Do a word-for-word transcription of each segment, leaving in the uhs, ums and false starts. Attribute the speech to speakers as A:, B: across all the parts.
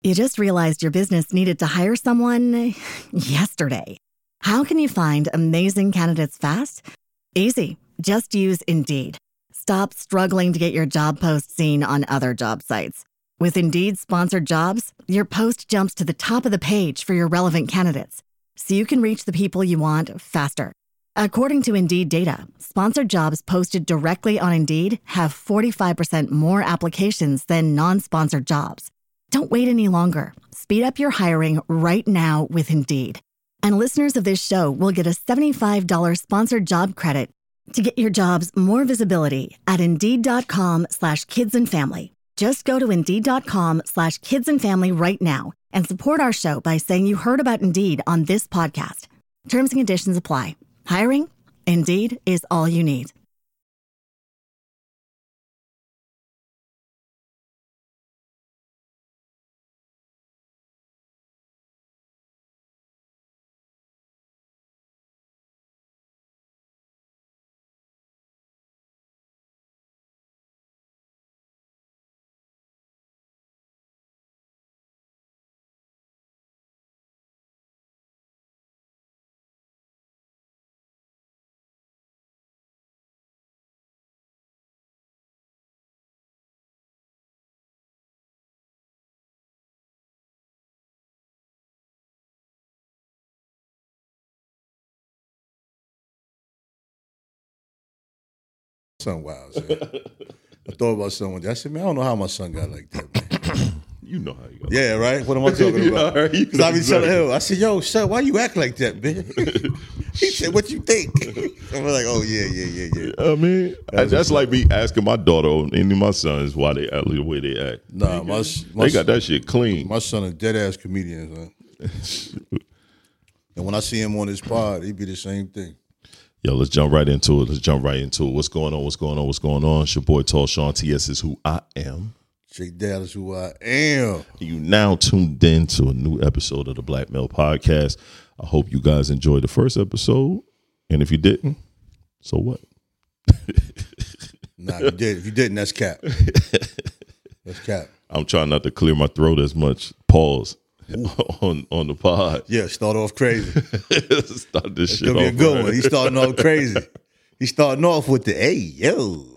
A: You just realized your business needed to hire someone yesterday. How can you find amazing candidates fast? Easy. Just use Indeed. Stop struggling to get your job post seen on other job sites. With Indeed sponsored jobs, your post jumps to the top of the page for your relevant candidates, so you can reach the people you want faster. According to Indeed data, sponsored jobs posted directly on Indeed have forty-five percent more applications than non-sponsored jobs. Don't wait any longer. Speed up your hiring right now with Indeed. And listeners of this show will get a seventy-five dollars sponsored job credit to get your jobs more visibility at Indeed.com slash kids and family. Just go to Indeed.com slash kids and family right now and support our show by saying you heard about Indeed on this podcast. Terms and conditions apply. Hiring? Indeed is all you need.
B: Son wild. So. I thought about someone. I said, man, I don't know how my son got like that, man.
C: You know how you go.
B: Yeah, right? What am I talking about? Because I be telling him, I said, yo, son, why you act like that, man? He said, what you think? I'm like, oh, yeah, yeah, yeah, yeah.
C: I mean, that's, that's like me asking my daughter or any of my sons why they act the way they act.
B: Nah,
C: they,
B: my, my
C: they got that shit clean.
B: My son a dead-ass comedian, son. And when I see him on his pod, he be the same thing.
C: Yo, let's jump right into it. Let's jump right into it. What's going on? What's going on? What's going on? It's your boy, Tall Sean. T S is who I am.
B: Jake Dad is who I am.
C: You now tuned in to a new episode of the Black Male Podcast. I hope you guys enjoyed the first episode. And if you didn't, so what?
B: Nah, you did. If you didn't, that's cap. That's cap.
C: I'm trying not to clear my throat as much. Pause. on on the pod.
B: Yeah, start off crazy.
C: Start this
B: it's
C: shit
B: gonna be
C: off
B: a good
C: right.
B: one. He's starting off crazy. He's starting off with the hey yo.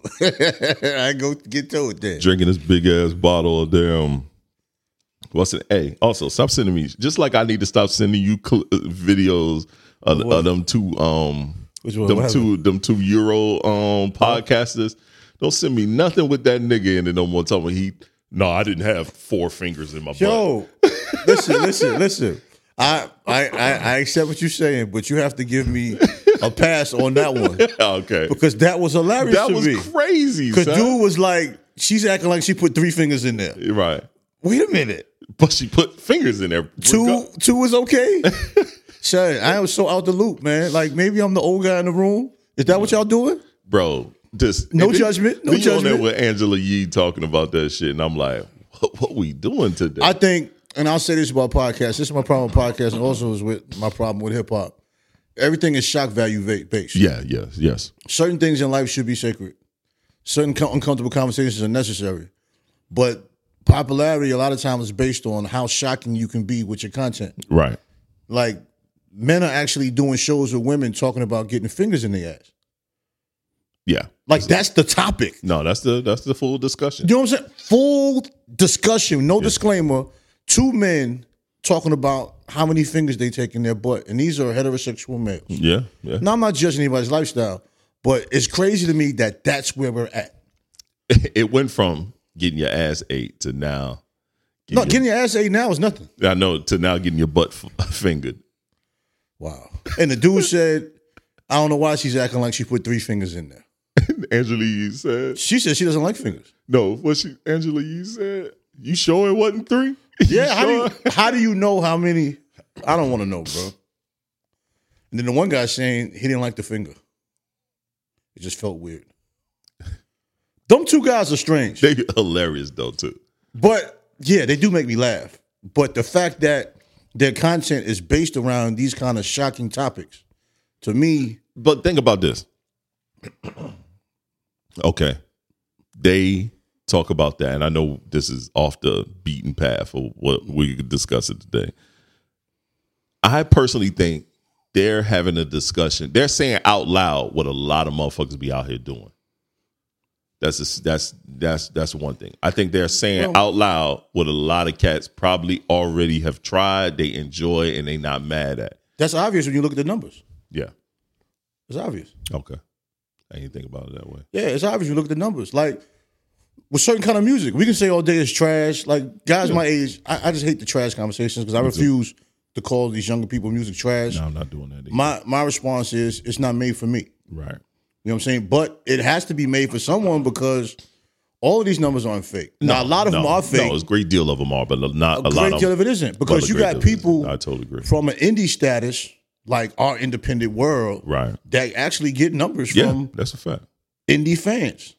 B: I go get to it then.
C: Drinking this big ass bottle of damn. What's it? Hey, also stop sending me. Just like I need to stop sending you cl- videos of, of them two um
B: Which one?
C: them two them two Euro um podcasters. Don't send me nothing with that nigga in it no more. Tell me he. No, I didn't have four fingers in my butt.
B: Yo, listen, listen, listen. I, I I I accept what you're saying, but you have to give me a pass on that one.
C: Okay.
B: Because that was hilarious
C: That
B: to
C: was
B: me.
C: crazy,
B: Because
C: son.
B: dude was like, she's acting like she put three fingers in there.
C: Right.
B: Wait a minute.
C: But she put fingers in there.
B: Two two is okay? Son, I was so out the loop, man. Like, maybe I'm the old guy in the room. Is that what y'all doing?
C: Bro, this
B: No
C: and then-
B: judgment, no
C: then you on there
B: judgment.
C: with Angela Yee talking about that shit, and I'm like, what, what we doing today?
B: I think, and I'll say this about podcasts. This is my problem with podcasts, and also is with my problem with hip hop. Everything is shock value va- based.
C: yeah, yes, yes.
B: Certain things in life should be sacred. Certain co- uncomfortable conversations are necessary. But popularity, a lot of times, is based on how shocking you can be with your content.
C: Right.
B: Like, men are actually doing shows with women talking about getting fingers in their ass.
C: Yeah.
B: Like, that's the topic.
C: No, that's the that's the full discussion.
B: You know what I'm saying? Full discussion, no disclaimer. Two men talking about how many fingers they take in their butt. And these are heterosexual males.
C: Yeah, yeah.
B: Now, I'm not judging anybody's lifestyle, but it's crazy to me that that's where we're at.
C: It went from getting your ass ate to now.
B: No, getting your ass ate now is nothing.
C: I know, to now getting your butt f- fingered.
B: Wow. And the dude said, I don't know why she's acting like she put three fingers in there.
C: Angela Yee said,
B: She said she doesn't like fingers.
C: no, what she Angela Yee said, you sure it wasn't three?
B: Yeah,
C: You
B: how do, you,
C: sure?
B: how do you know how many? I don't want to know, bro. And then the one guy saying he didn't like the finger. It just felt weird. Them two guys are strange.
C: They hilarious though too.
B: But yeah, they do make me laugh. But the fact that their content is based around these kind of shocking topics, to me,
C: But think about this. Okay. They talk about that, and I know this is off the beaten path of what we could discuss it today. I personally think they're having a discussion. They're saying out loud what a lot of motherfuckers be out here doing. That's a, that's that's that's one thing. I think they're saying
B: well,
C: out loud what a lot of cats probably already have tried, they enjoy, and they not mad at.
B: That's obvious when you look at the numbers.
C: Yeah.
B: It's obvious.
C: Okay. I didn't think about it that way.
B: Yeah, it's obvious when you look at the numbers. Like, with certain kind of music, we can say all day it's trash. Like, guys
C: yeah.
B: my age, I, I just hate the trash conversations because I refuse to call these younger people music trash.
C: No, I'm not doing that either.
B: My my response is, it's not made for me.
C: Right.
B: You know what I'm saying? But it has to be made for someone because all of these numbers aren't fake.
C: No,
B: now, a lot of
C: no,
B: them are fake.
C: No, it's a great deal of them are, but not a,
B: a
C: lot
B: great
C: of
B: deal
C: them.
B: of it isn't. Because
C: Well,
B: you
C: a great
B: got
C: deal of it
B: people
C: isn't. I totally agree.
B: from an indie status, like our independent world,
C: Right.
B: that actually get numbers
C: Yeah,
B: from
C: that's a fact.
B: indie fans.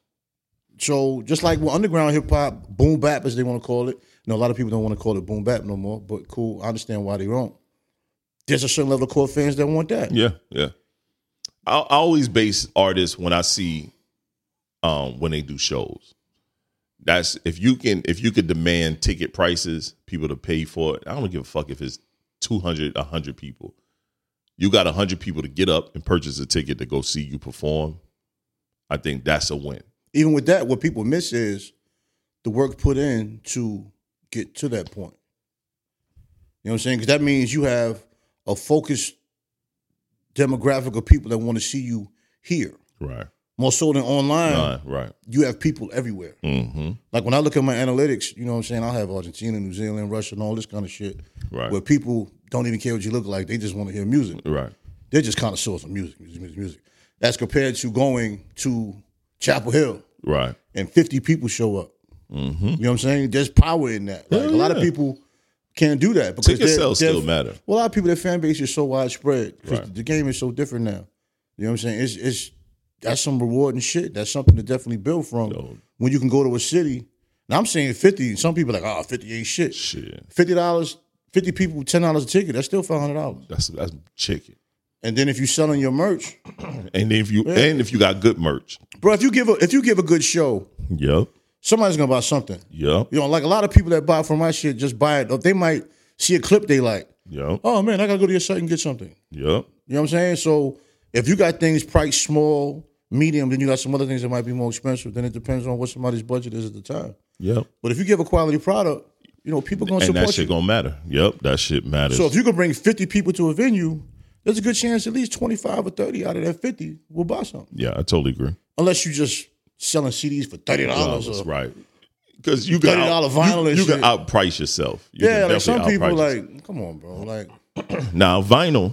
B: So just like with underground hip hop, boom bap as they want to call it. You know, a lot of people don't want to call it boom bap no more, but cool. I understand why they don't. There's a certain level of core fans that want that.
C: Yeah, yeah. I, I always base artists when I see um, when they do shows. That's if you can if you could demand ticket prices, people to pay for it. I don't give a fuck if it's two hundred, one hundred people. You got one hundred people to get up and purchase a ticket to go see you perform. I think that's a win.
B: Even with that, what people miss is the work put in to get to that point. You know what I'm saying? Because that means you have a focused demographic of people that want to see you here.
C: Right.
B: More so than online,
C: Right. right.
B: you have people everywhere.
C: Mm-hmm.
B: Like when I look at my analytics, you know what I'm saying? I'll have Argentina, New Zealand, Russia, and all this kind of shit.
C: Right.
B: Where people don't even care what you look like. They just want to hear music.
C: Right.
B: They're just kind of source of music, music, music, music. That's compared to going to Chapel Hill
C: Right.
B: and fifty people show up.
C: Mm-hmm.
B: You know what I'm saying? There's power in that. Like
C: Hell
B: a lot of
C: yeah.
B: people can't do that because
C: Ticket
B: they're-
C: sales
B: they're-
C: still matter.
B: Well, a lot of people, their fan base is so widespread because
C: Right.
B: the game is so different now. You know what I'm saying? It's it's that's some rewarding shit. That's something to definitely build from
C: Yo.
B: when you can go to a city. Now I'm saying fifty. Some people are like, oh, fifty ain't shit.
C: Shit.
B: Fifty dollars, fifty people, ten dollars a ticket. That's still five hundred dollars.
C: That's that's chicken.
B: And then if you selling your merch,
C: And if you
B: Yeah.
C: and if you got good merch.
B: bro, if you give a if you give a good show,
C: Yep.
B: somebody's gonna buy something.
C: Yep.
B: You know, like a lot of people that buy from my shit just buy it. Or they might see a clip they like.
C: Yep.
B: Oh man, I gotta go to your site and get something.
C: Yep.
B: You know what I'm saying? So if you got things priced small, medium, then you got some other things that might be more expensive. Then it depends on what somebody's budget is at the time.
C: Yep.
B: But if you give a quality product, you know, people gonna
C: And that
B: support
C: shit
B: you.
C: gonna matter. Yep. That shit matters.
B: So if you could bring fifty people to a venue, there's a good chance at least twenty-five or thirty out of that fifty will buy something.
C: yeah, I totally agree.
B: Unless you just selling C Ds for thirty dollars.
C: That's
B: or,
C: right. Because you can
B: thirty dollar
C: out,
B: vinyl
C: you,
B: and
C: you
B: shit.
C: can outprice yourself. You
B: Yeah,
C: can
B: like some
C: definitely
B: people
C: outprice yourself.
B: like, come on, bro. Like
C: Now vinyl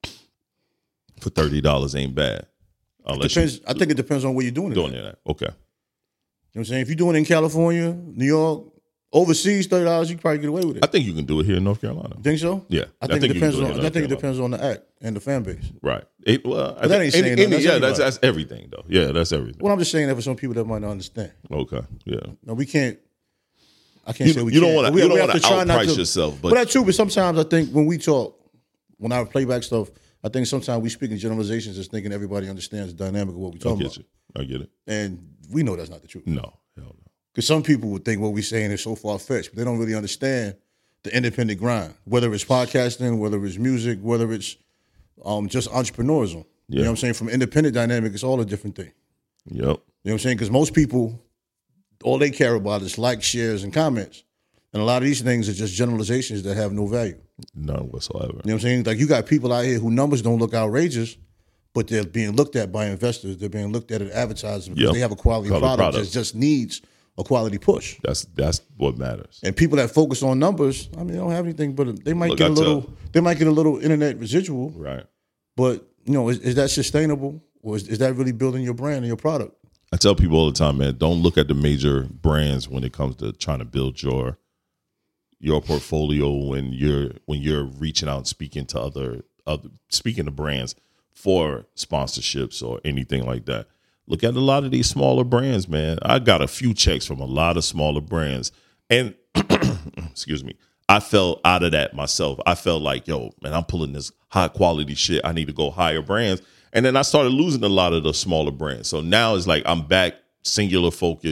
C: for thirty dollars ain't bad. Unless
B: depends. I think it depends on where you're doing it.
C: you're doing
B: at.
C: it. Okay.
B: You know what I'm saying? If you're doing it in California, New York, overseas, thirty dollars, you can probably get away with it.
C: I think you can do it here in North Carolina.
B: Think so?
C: Yeah,
B: I think,
C: you
B: it
C: can
B: depends
C: do
B: on.
C: here in
B: I
C: North
B: think it
C: Carolina.
B: depends on the act and the fan base.
C: Right. It, well,
B: But that ain't saying nothing. That's
C: yeah, that's
B: everybody.
C: that's everything though. Yeah, that's everything.
B: Well, I'm just saying that for some people that might not understand.
C: Okay. Yeah.
B: No, we can't. I can't
C: You,
B: say we
C: you don't
B: can't.
C: want to
B: We-
C: you
B: we
C: don't
B: have
C: want to
B: try not
C: outprice
B: to-
C: yourself,
B: But
C: but
B: that's true. But sometimes I think when we talk, when I play back stuff, I think sometimes we speak in generalizations, just thinking everybody understands the dynamic of what we're
C: I
B: talking
C: get
B: about,
C: you. I get it.
B: and we know that's not the truth.
C: No. Hell no.
B: Because some people would think what we're saying is so far fetched, but they don't really understand the independent grind. Whether it's podcasting, whether it's music, whether it's um, just entrepreneurism. You
C: Yeah.
B: know what I'm saying? From independent dynamic, it's all a different thing.
C: Yep.
B: You know what I'm saying? Because most people, all they care about is likes, shares, and comments. And a lot of these things are just generalizations that have no value.
C: None whatsoever.
B: You know what I'm saying? Like you got people out here whose numbers don't look outrageous, but they're being looked at by investors. They're being looked at at advertisers because
C: Yep.
B: they have a quality,
C: Quality
B: product,
C: product.
B: that just needs a quality push.
C: That's that's what matters.
B: And people that focus on numbers, I mean, they don't have anything, but they might
C: Look,
B: get a
C: I
B: little.
C: tell-
B: They might get a little internet residual.
C: Right.
B: But you know, is, is that sustainable, or is, is that really building your brand and your product?
C: I tell people all the time, man, don't look at the major brands when it comes to trying to build your your portfolio when you're when you're reaching out and speaking to other other speaking to brands for sponsorships or anything like that. Look at a lot of these smaller brands, man. I got a few checks from a lot of smaller brands. And excuse me, I fell out of that myself. I felt like, yo, man, I'm pulling this high quality shit. I need to go higher brands. And then I started losing a lot of the smaller brands. So now it's like I'm back singular focus.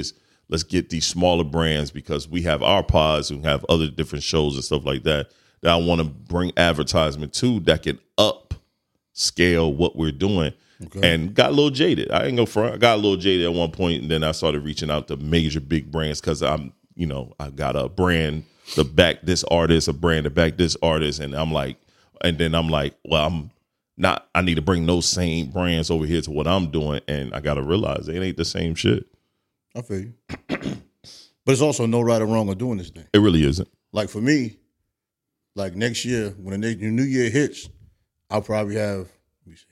C: let's get these smaller brands because we have our pods and have other different shows and stuff like that that I want to bring advertisement to that can up scale what we're doing. Okay. And got a little jaded. I ain't go front. I got a little jaded at one point, and then I started reaching out to major big brands because I'm, you know, I got a brand to back this artist, a brand to back this artist, and I'm like, and then I'm like, well, I'm not. I need to bring those same brands over here to what I'm doing, and I got to realize it ain't the same shit.
B: I feel you, but it's also no right or wrong of doing this thing.
C: It really isn't.
B: Like for me, like next year when the new year hits, I'll probably have let me see,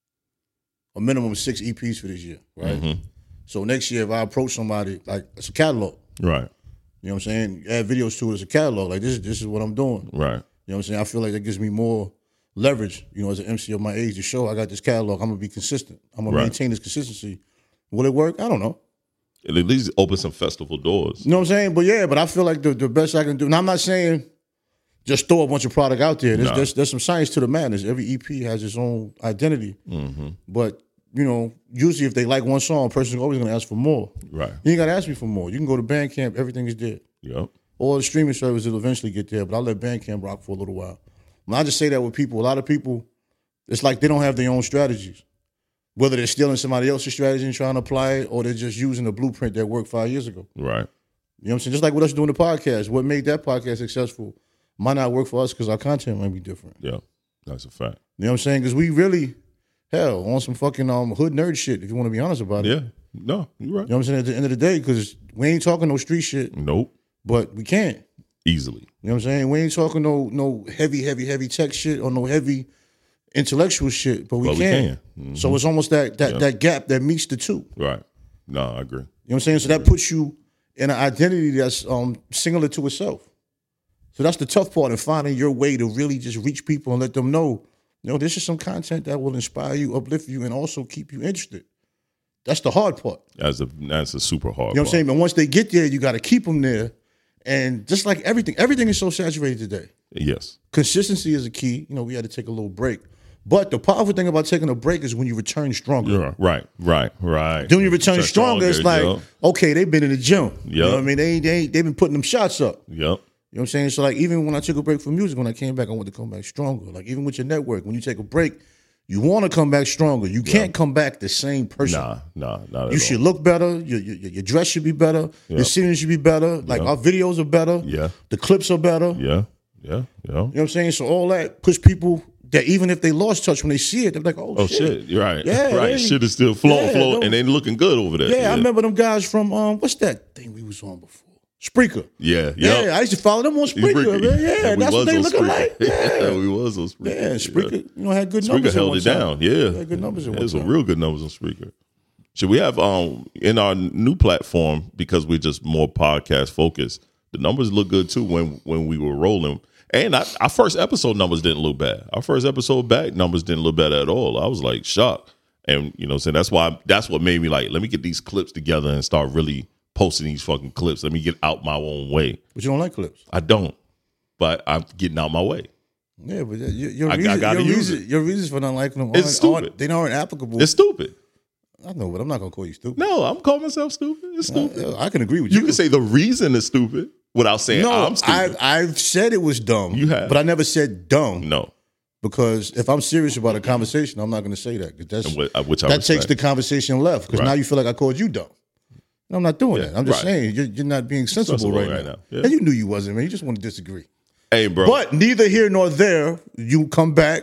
B: a minimum of six E Ps for this year, right? Mm-hmm. So next year, if I approach somebody, like it's a catalog,
C: right?
B: You know what I'm saying? Add videos to it as a catalog. Like this, this is what I'm doing,
C: right?
B: You know what I'm saying? I feel like that gives me more leverage. You know, as an M C of my age, to show I got this catalog. I'm gonna be consistent. I'm gonna right. maintain this consistency. Will it work? I don't know.
C: It at least open some festival doors.
B: You know what I'm saying? But yeah, but I feel like the, the best I can do. Now I'm not saying just throw a bunch of product out there. There's, nah. there's, there's some science to the madness. Every E P has its own identity. Mm-hmm. But, you know, usually if they like one song, a person's always going to ask for more.
C: Right.
B: You ain't got to ask me for more. You can go to Bandcamp. Everything is there.
C: Yep.
B: All the streaming services will eventually get there, but I'll let Bandcamp rock for a little while. When I just say that with people, a lot of people, it's like they don't have their own strategies. Whether they're stealing somebody else's strategy and trying to apply it, or they're just using the blueprint that worked five years ago.
C: Right.
B: You know what I'm saying? Just like with us doing the podcast. What made that podcast successful might not work for us because our content might be different.
C: Yeah, that's a fact.
B: You know what I'm saying? Because we really, hell, on some fucking um, hood nerd shit, if you want to be honest about it.
C: Yeah. No, you're right.
B: You know what I'm saying? At the end of the day, because we ain't talking no street shit.
C: Nope.
B: But we can.
C: Easily.
B: You know what I'm saying? We ain't talking no no heavy, heavy, heavy tech shit or no heavy intellectual shit, but we
C: but
B: can.
C: We can. Mm-hmm.
B: So it's almost that that,
C: yeah.
B: that gap that meets the two.
C: Right. No, I agree.
B: You know what I'm saying? So that puts you in an identity that's um, singular to itself. So that's the tough part in finding your way to really just reach people and let them know, you know, this is some content that will inspire you, uplift you, and also keep you interested. That's the hard part.
C: That's a that's a super hard part.
B: You know what I'm saying? But once they get there, you got to keep them there. And just like everything, everything is so saturated today.
C: Yes.
B: Consistency is a key. You know, we had to take a little break. But the powerful thing about taking a break is when you return stronger.
C: Yeah, right, right, right.
B: Then when you return, return stronger, stronger, it's like,
C: yep.
B: okay, they've been in the gym. Yep. You know what I mean? They, they, they've been putting them shots up.
C: Yep.
B: You know what I'm saying? So like even when I took a break from music, when I came back, I wanted to come back stronger. Like even with your network, when you take a break, you want to come back stronger. You can't yep. come back the same person.
C: Nah, nah, not at
B: You should
C: all.
B: look better. Your, your, your dress should be better. Yep. Your scenery should be better. Like
C: yep.
B: our videos are better.
C: Yeah.
B: The clips are better.
C: Yeah, yeah, yeah.
B: You know what I'm saying? So all that puts people that even if they lost touch when they see it, they're like, oh,
C: oh
B: shit.
C: shit. You're right.
B: Yeah,
C: right.
B: they,
C: Shit is still flowing,
B: yeah,
C: flowing, and they looking good over there.
B: Yeah,
C: yeah,
B: I remember them guys from, um, what's that thing we was on before? Spreaker.
C: Yeah,
B: yeah.
C: Yep.
B: I used to follow them on Spreaker,
C: Spreaker.
B: man. Yeah,
C: yeah
B: that's what they looking
C: Spreaker.
B: like. Yeah.
C: yeah, we was on Spreaker.
B: Yeah, Spreaker, yeah. you know, had good
C: Spreaker
B: numbers.
C: Spreaker held it
B: time.
C: down. Yeah.
B: Had good numbers.
C: There's some real good numbers on Spreaker. Should we have um in our new platform, because we're just more podcast focused, the numbers look good too when when we were rolling. And I, our first episode numbers didn't look bad. Our first episode back numbers didn't look bad at all. I was like shocked. And you know, so that's why that's what made me like, let me get these clips together and start really posting these fucking clips. Let me get out my own way.
B: But you don't like clips?
C: I don't. But I'm getting out my way.
B: Yeah, but your, your,
C: I,
B: reason,
C: I gotta
B: your,
C: use
B: reason,
C: it.
B: your reasons for not liking them
C: it's
B: aren't,
C: stupid.
B: aren't, they aren't applicable.
C: It's stupid.
B: I know, but I'm not going to call you stupid.
C: No, I'm calling myself stupid. It's stupid.
B: I, I can agree with you.
C: You can say the reason is stupid without saying
B: no,
C: I'm stupid.
B: I've, I've said it was dumb.
C: You have.
B: But I never said dumb.
C: No.
B: Because if I'm serious about a conversation, I'm not going to say that. Cause that's,
C: which, which
B: that
C: I
B: takes the conversation left. Because
C: right.
B: now you feel like I called you dumb. I'm not doing
C: yeah,
B: that. I'm just
C: right.
B: saying you're, you're not being sensible, sensible right, right now. now. Yeah. And you knew you wasn't, man. You just want to disagree.
C: Hey, bro.
B: But neither here nor there, you come back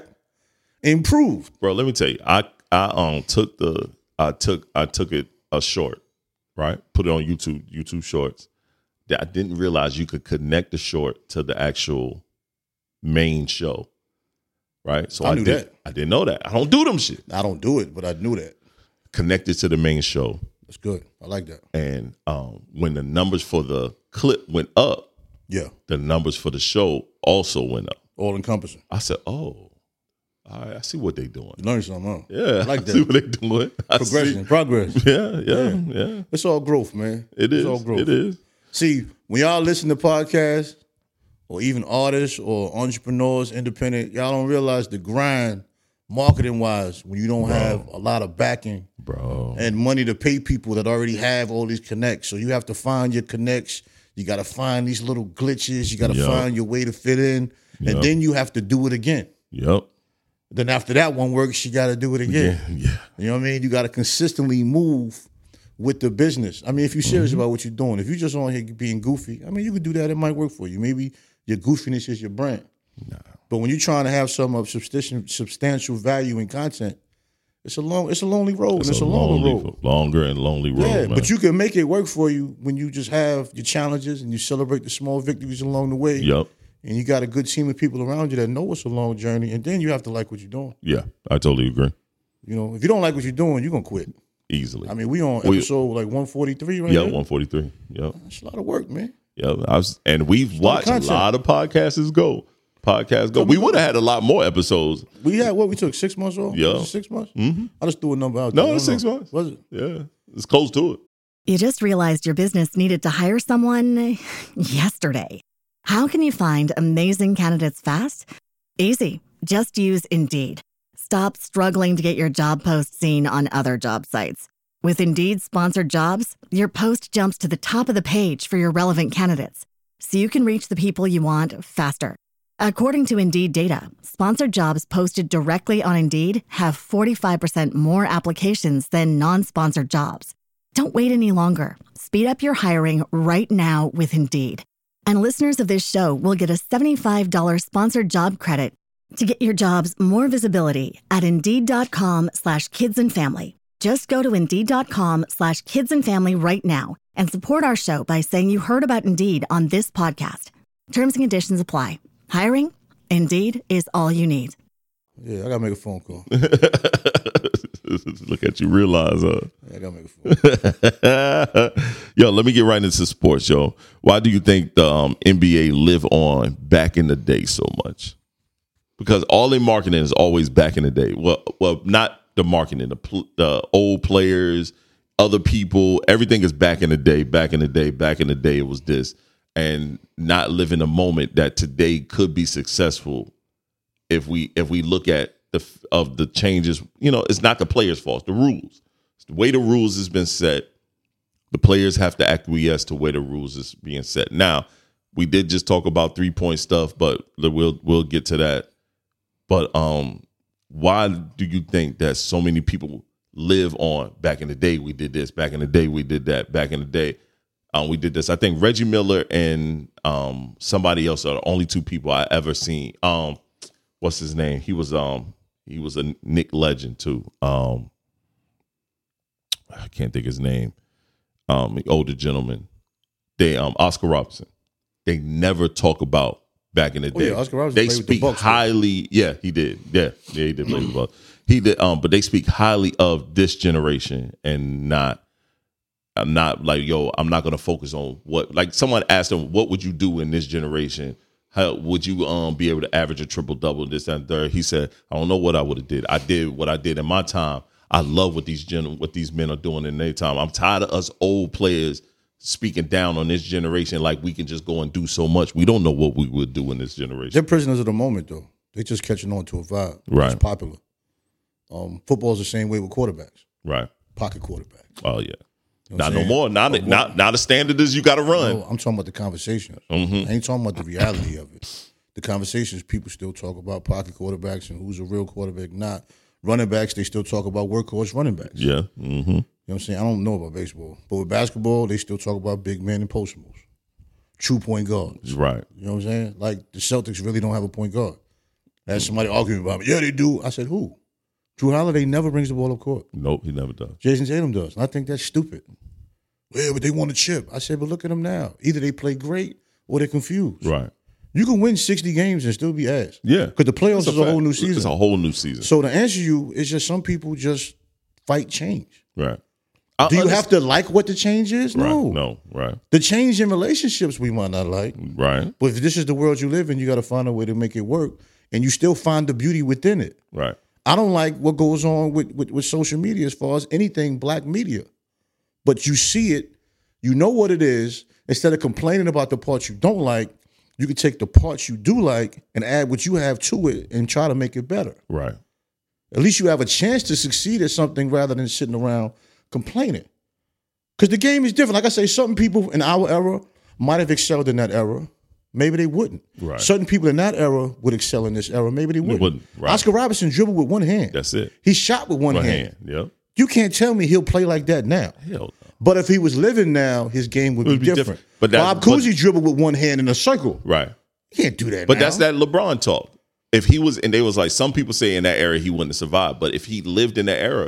B: improved.
C: Bro, let me tell you. I I um took the I took I took it a short, right? Put it on YouTube, YouTube Shorts. That I didn't realize you could connect the short to the actual main show. Right? So
B: I,
C: I
B: knew
C: did,
B: that.
C: I didn't know that. I don't do them shit.
B: I don't do it, but I knew that.
C: Connected to the main show.
B: That's good. I like that.
C: And um, when the numbers for the clip went up,
B: yeah,
C: the numbers for the show also went up.
B: All encompassing.
C: I said, oh, all right, I see what they're doing.
B: You learn something, huh?
C: Yeah,
B: I like
C: I
B: that.
C: see what they're doing. I
B: Progression,
C: see.
B: progress.
C: Yeah, yeah, yeah, yeah.
B: It's all growth, man.
C: It
B: it's
C: is.
B: all growth.
C: It is.
B: See, when y'all listen to podcasts or even artists or entrepreneurs, independent, y'all don't realize the grind marketing wise, when you don't
C: Bro.
B: have a lot of backing
C: Bro.
B: and money to pay people that already have all these connects. So you have to find your connects. You got to find these little glitches. You got to
C: Yep.
B: find your way to fit in.
C: Yep.
B: And then you have to do it again.
C: Yep.
B: Then after that one works, you got to do it again.
C: Yeah. Yeah.
B: You know what I mean? You got to consistently move with the business. I mean, if you're serious
C: Mm-hmm.
B: about what you're doing, if you're just on here being goofy, I mean, you could do that. It might work for you. Maybe your goofiness is your brand.
C: Nah.
B: But when you're trying to have some of substantial, substantial value in content, it's a long, it's a lonely road.
C: It's,
B: and it's
C: a
B: a longer
C: lonely,
B: road.
C: longer and lonely road.
B: Yeah,
C: man.
B: but you can make it work for you when you just have your challenges and you celebrate the small victories along the way.
C: Yep.
B: And you got a good team of people around you that know it's a long journey. And then you have to like what you're doing.
C: Yeah, I totally agree.
B: You know, if you don't like what you're doing, you're gonna quit.
C: Easily.
B: I mean, we on
C: We-
B: episode like one forty-three right
C: yeah,
B: now.
C: one forty-three. Yep.
B: That's a lot of work, man.
C: Yep. I was, and we've watched a
B: content.
C: lot of podcasts go. Podcasts go. We would have had a lot more episodes.
B: We had what? We took six months off?
C: Yeah.
B: Was it six months? Mm-hmm. I just threw a number out
C: No,
B: there. I
C: it's
B: don't
C: six
B: know.
C: months.
B: Was it?
C: Yeah. It's close to it.
A: You just realized your business needed to hire someone yesterday. How can you find amazing candidates fast? Easy. Just use Indeed. Stop struggling to get your job post seen on other job sites. With Indeed sponsored jobs, your post jumps to the top of the page for your relevant candidates, so you can reach the people you want faster. According to Indeed data, sponsored jobs posted directly on Indeed have forty-five percent more applications than non-sponsored jobs. Don't wait any longer. Speed up your hiring right now with Indeed. And listeners of this show will get a seventy-five dollars sponsored job credit to get your jobs more visibility at Indeed.com slash kids and family. Just go to Indeed.com slash kids and family right now and support our show by saying you heard about Indeed on this podcast. Terms and conditions apply. Hiring? Indeed is all you need.
B: Yeah, I gotta make a phone call.
C: Look at you, realize, uh,
B: Yeah, I gotta make a phone call.
C: yo, let me get right into sports, yo. Why do you think the um, N B A live on back in the day so much? Because all their marketing is always back in the day. Well, well, not the marketing, the, pl- the old players, other people, everything is back in the day, back in the day, back in the day. It was this, and not living a moment that today could be successful if we if we look at the of the changes. You know, it's not the players' fault. The rules, it's the way the rules has been set. The players have to acquiesce to where the rules is being set. Now, we did just talk about three point stuff, but we'll we'll get to that. But um, why do you think that so many people live on back in the day we did this, back in the day we did that, back in the day um, we did this? I think Reggie Miller and um, somebody else are the only two people I ever seen. Um, what's his name? He was um he was a Knick legend too. Um, I can't think his name. Um, the older gentleman. They um Oscar Robertson. They never talk about back in the
B: Oh,
C: day.
B: yeah, Oscar Robertson
C: they
B: played with the
C: speak
B: Bucks, though.
C: highly. Yeah, he did. Yeah, yeah, he did play with the Bucks. He did. Um, but they speak highly of this generation and not. I'm not like, yo, I'm not gonna focus on what. Like someone asked him, what would you do in this generation? How would you um be able to average a triple double? This and third. He said, I don't know what I would have did. I did what I did in my time. I love what these gen what these men are doing in their time. I'm tired of us old players speaking down on this generation like we can just go and do so much. We don't know what we would do in this generation.
B: They're prisoners of the moment, though. They just catching on to a vibe.
C: Right.
B: It's popular. Um, football's the same way with quarterbacks.
C: Right.
B: Pocket quarterbacks.
C: Oh yeah.
B: You know what
C: Not
B: I'm
C: no
B: saying?
C: more. Now,
B: But
C: now,
B: what-
C: now the standard is you got to run.
B: No, I'm talking about the conversation.
C: Mhm.
B: I ain't talking about the reality of it. The conversations, people still talk about pocket quarterbacks and who's a real quarterback, not. Running backs, they still talk about workhorse running backs.
C: Yeah. Mm-hmm.
B: You know what I'm saying? I don't know about baseball. But with basketball, they still talk about big men and post moves. True point guards.
C: Right.
B: You know what I'm saying? Like the Celtics really don't have a point guard. I had somebody arguing about me. Yeah, they do. I said, who? Drew Holiday never brings the ball up court.
C: Nope, he never does.
B: Jason Tatum does. And I think that's stupid. Yeah, but they want a chip. I said, but look at them now. Either they play great or they're confused.
C: Right.
B: You can win sixty games and still be ass.
C: Yeah.
B: Because the playoffs
C: It's
B: is a whole
C: fact.
B: new
C: It's
B: season.
C: a whole new season.
B: So to answer you, it's just some people just fight change.
C: Right.
B: Do you have to like what the change is?
C: Right.
B: No.
C: No. Right.
B: The change in relationships we might not like.
C: Right.
B: But if this is the world you live in, you got to find a way to make it work. And you still find the beauty within it.
C: Right.
B: I don't like what goes on with, with, with social media as far as anything black media. But you see it, you know what it is. Instead of complaining about the parts you don't like, you can take the parts you do like and add what you have to it and try to make it better.
C: Right.
B: At least you have a chance to succeed at something rather than sitting around complaining. Because the game is different. Like I say, certain people in our era might have excelled in that era. Maybe they wouldn't.
C: Right.
B: Certain people in that era would excel in this era. Maybe they wouldn't.
C: wouldn't. Right.
B: Oscar Robertson dribbled with one hand.
C: That's it.
B: He shot with one,
C: One
B: hand.
C: hand. Yep.
B: You can't tell me he'll play like that now.
C: Hell no.
B: But if he was living now, his game would,
C: It would
B: be,
C: be
B: different.
C: different. But that-
B: Bob Cousy dribbled with one hand in a circle.
C: Right.
B: You can't do that
C: But
B: now.
C: that's that LeBron talk. If he was, and they was like, some people say in that era he wouldn't have survived, but if he lived in that era,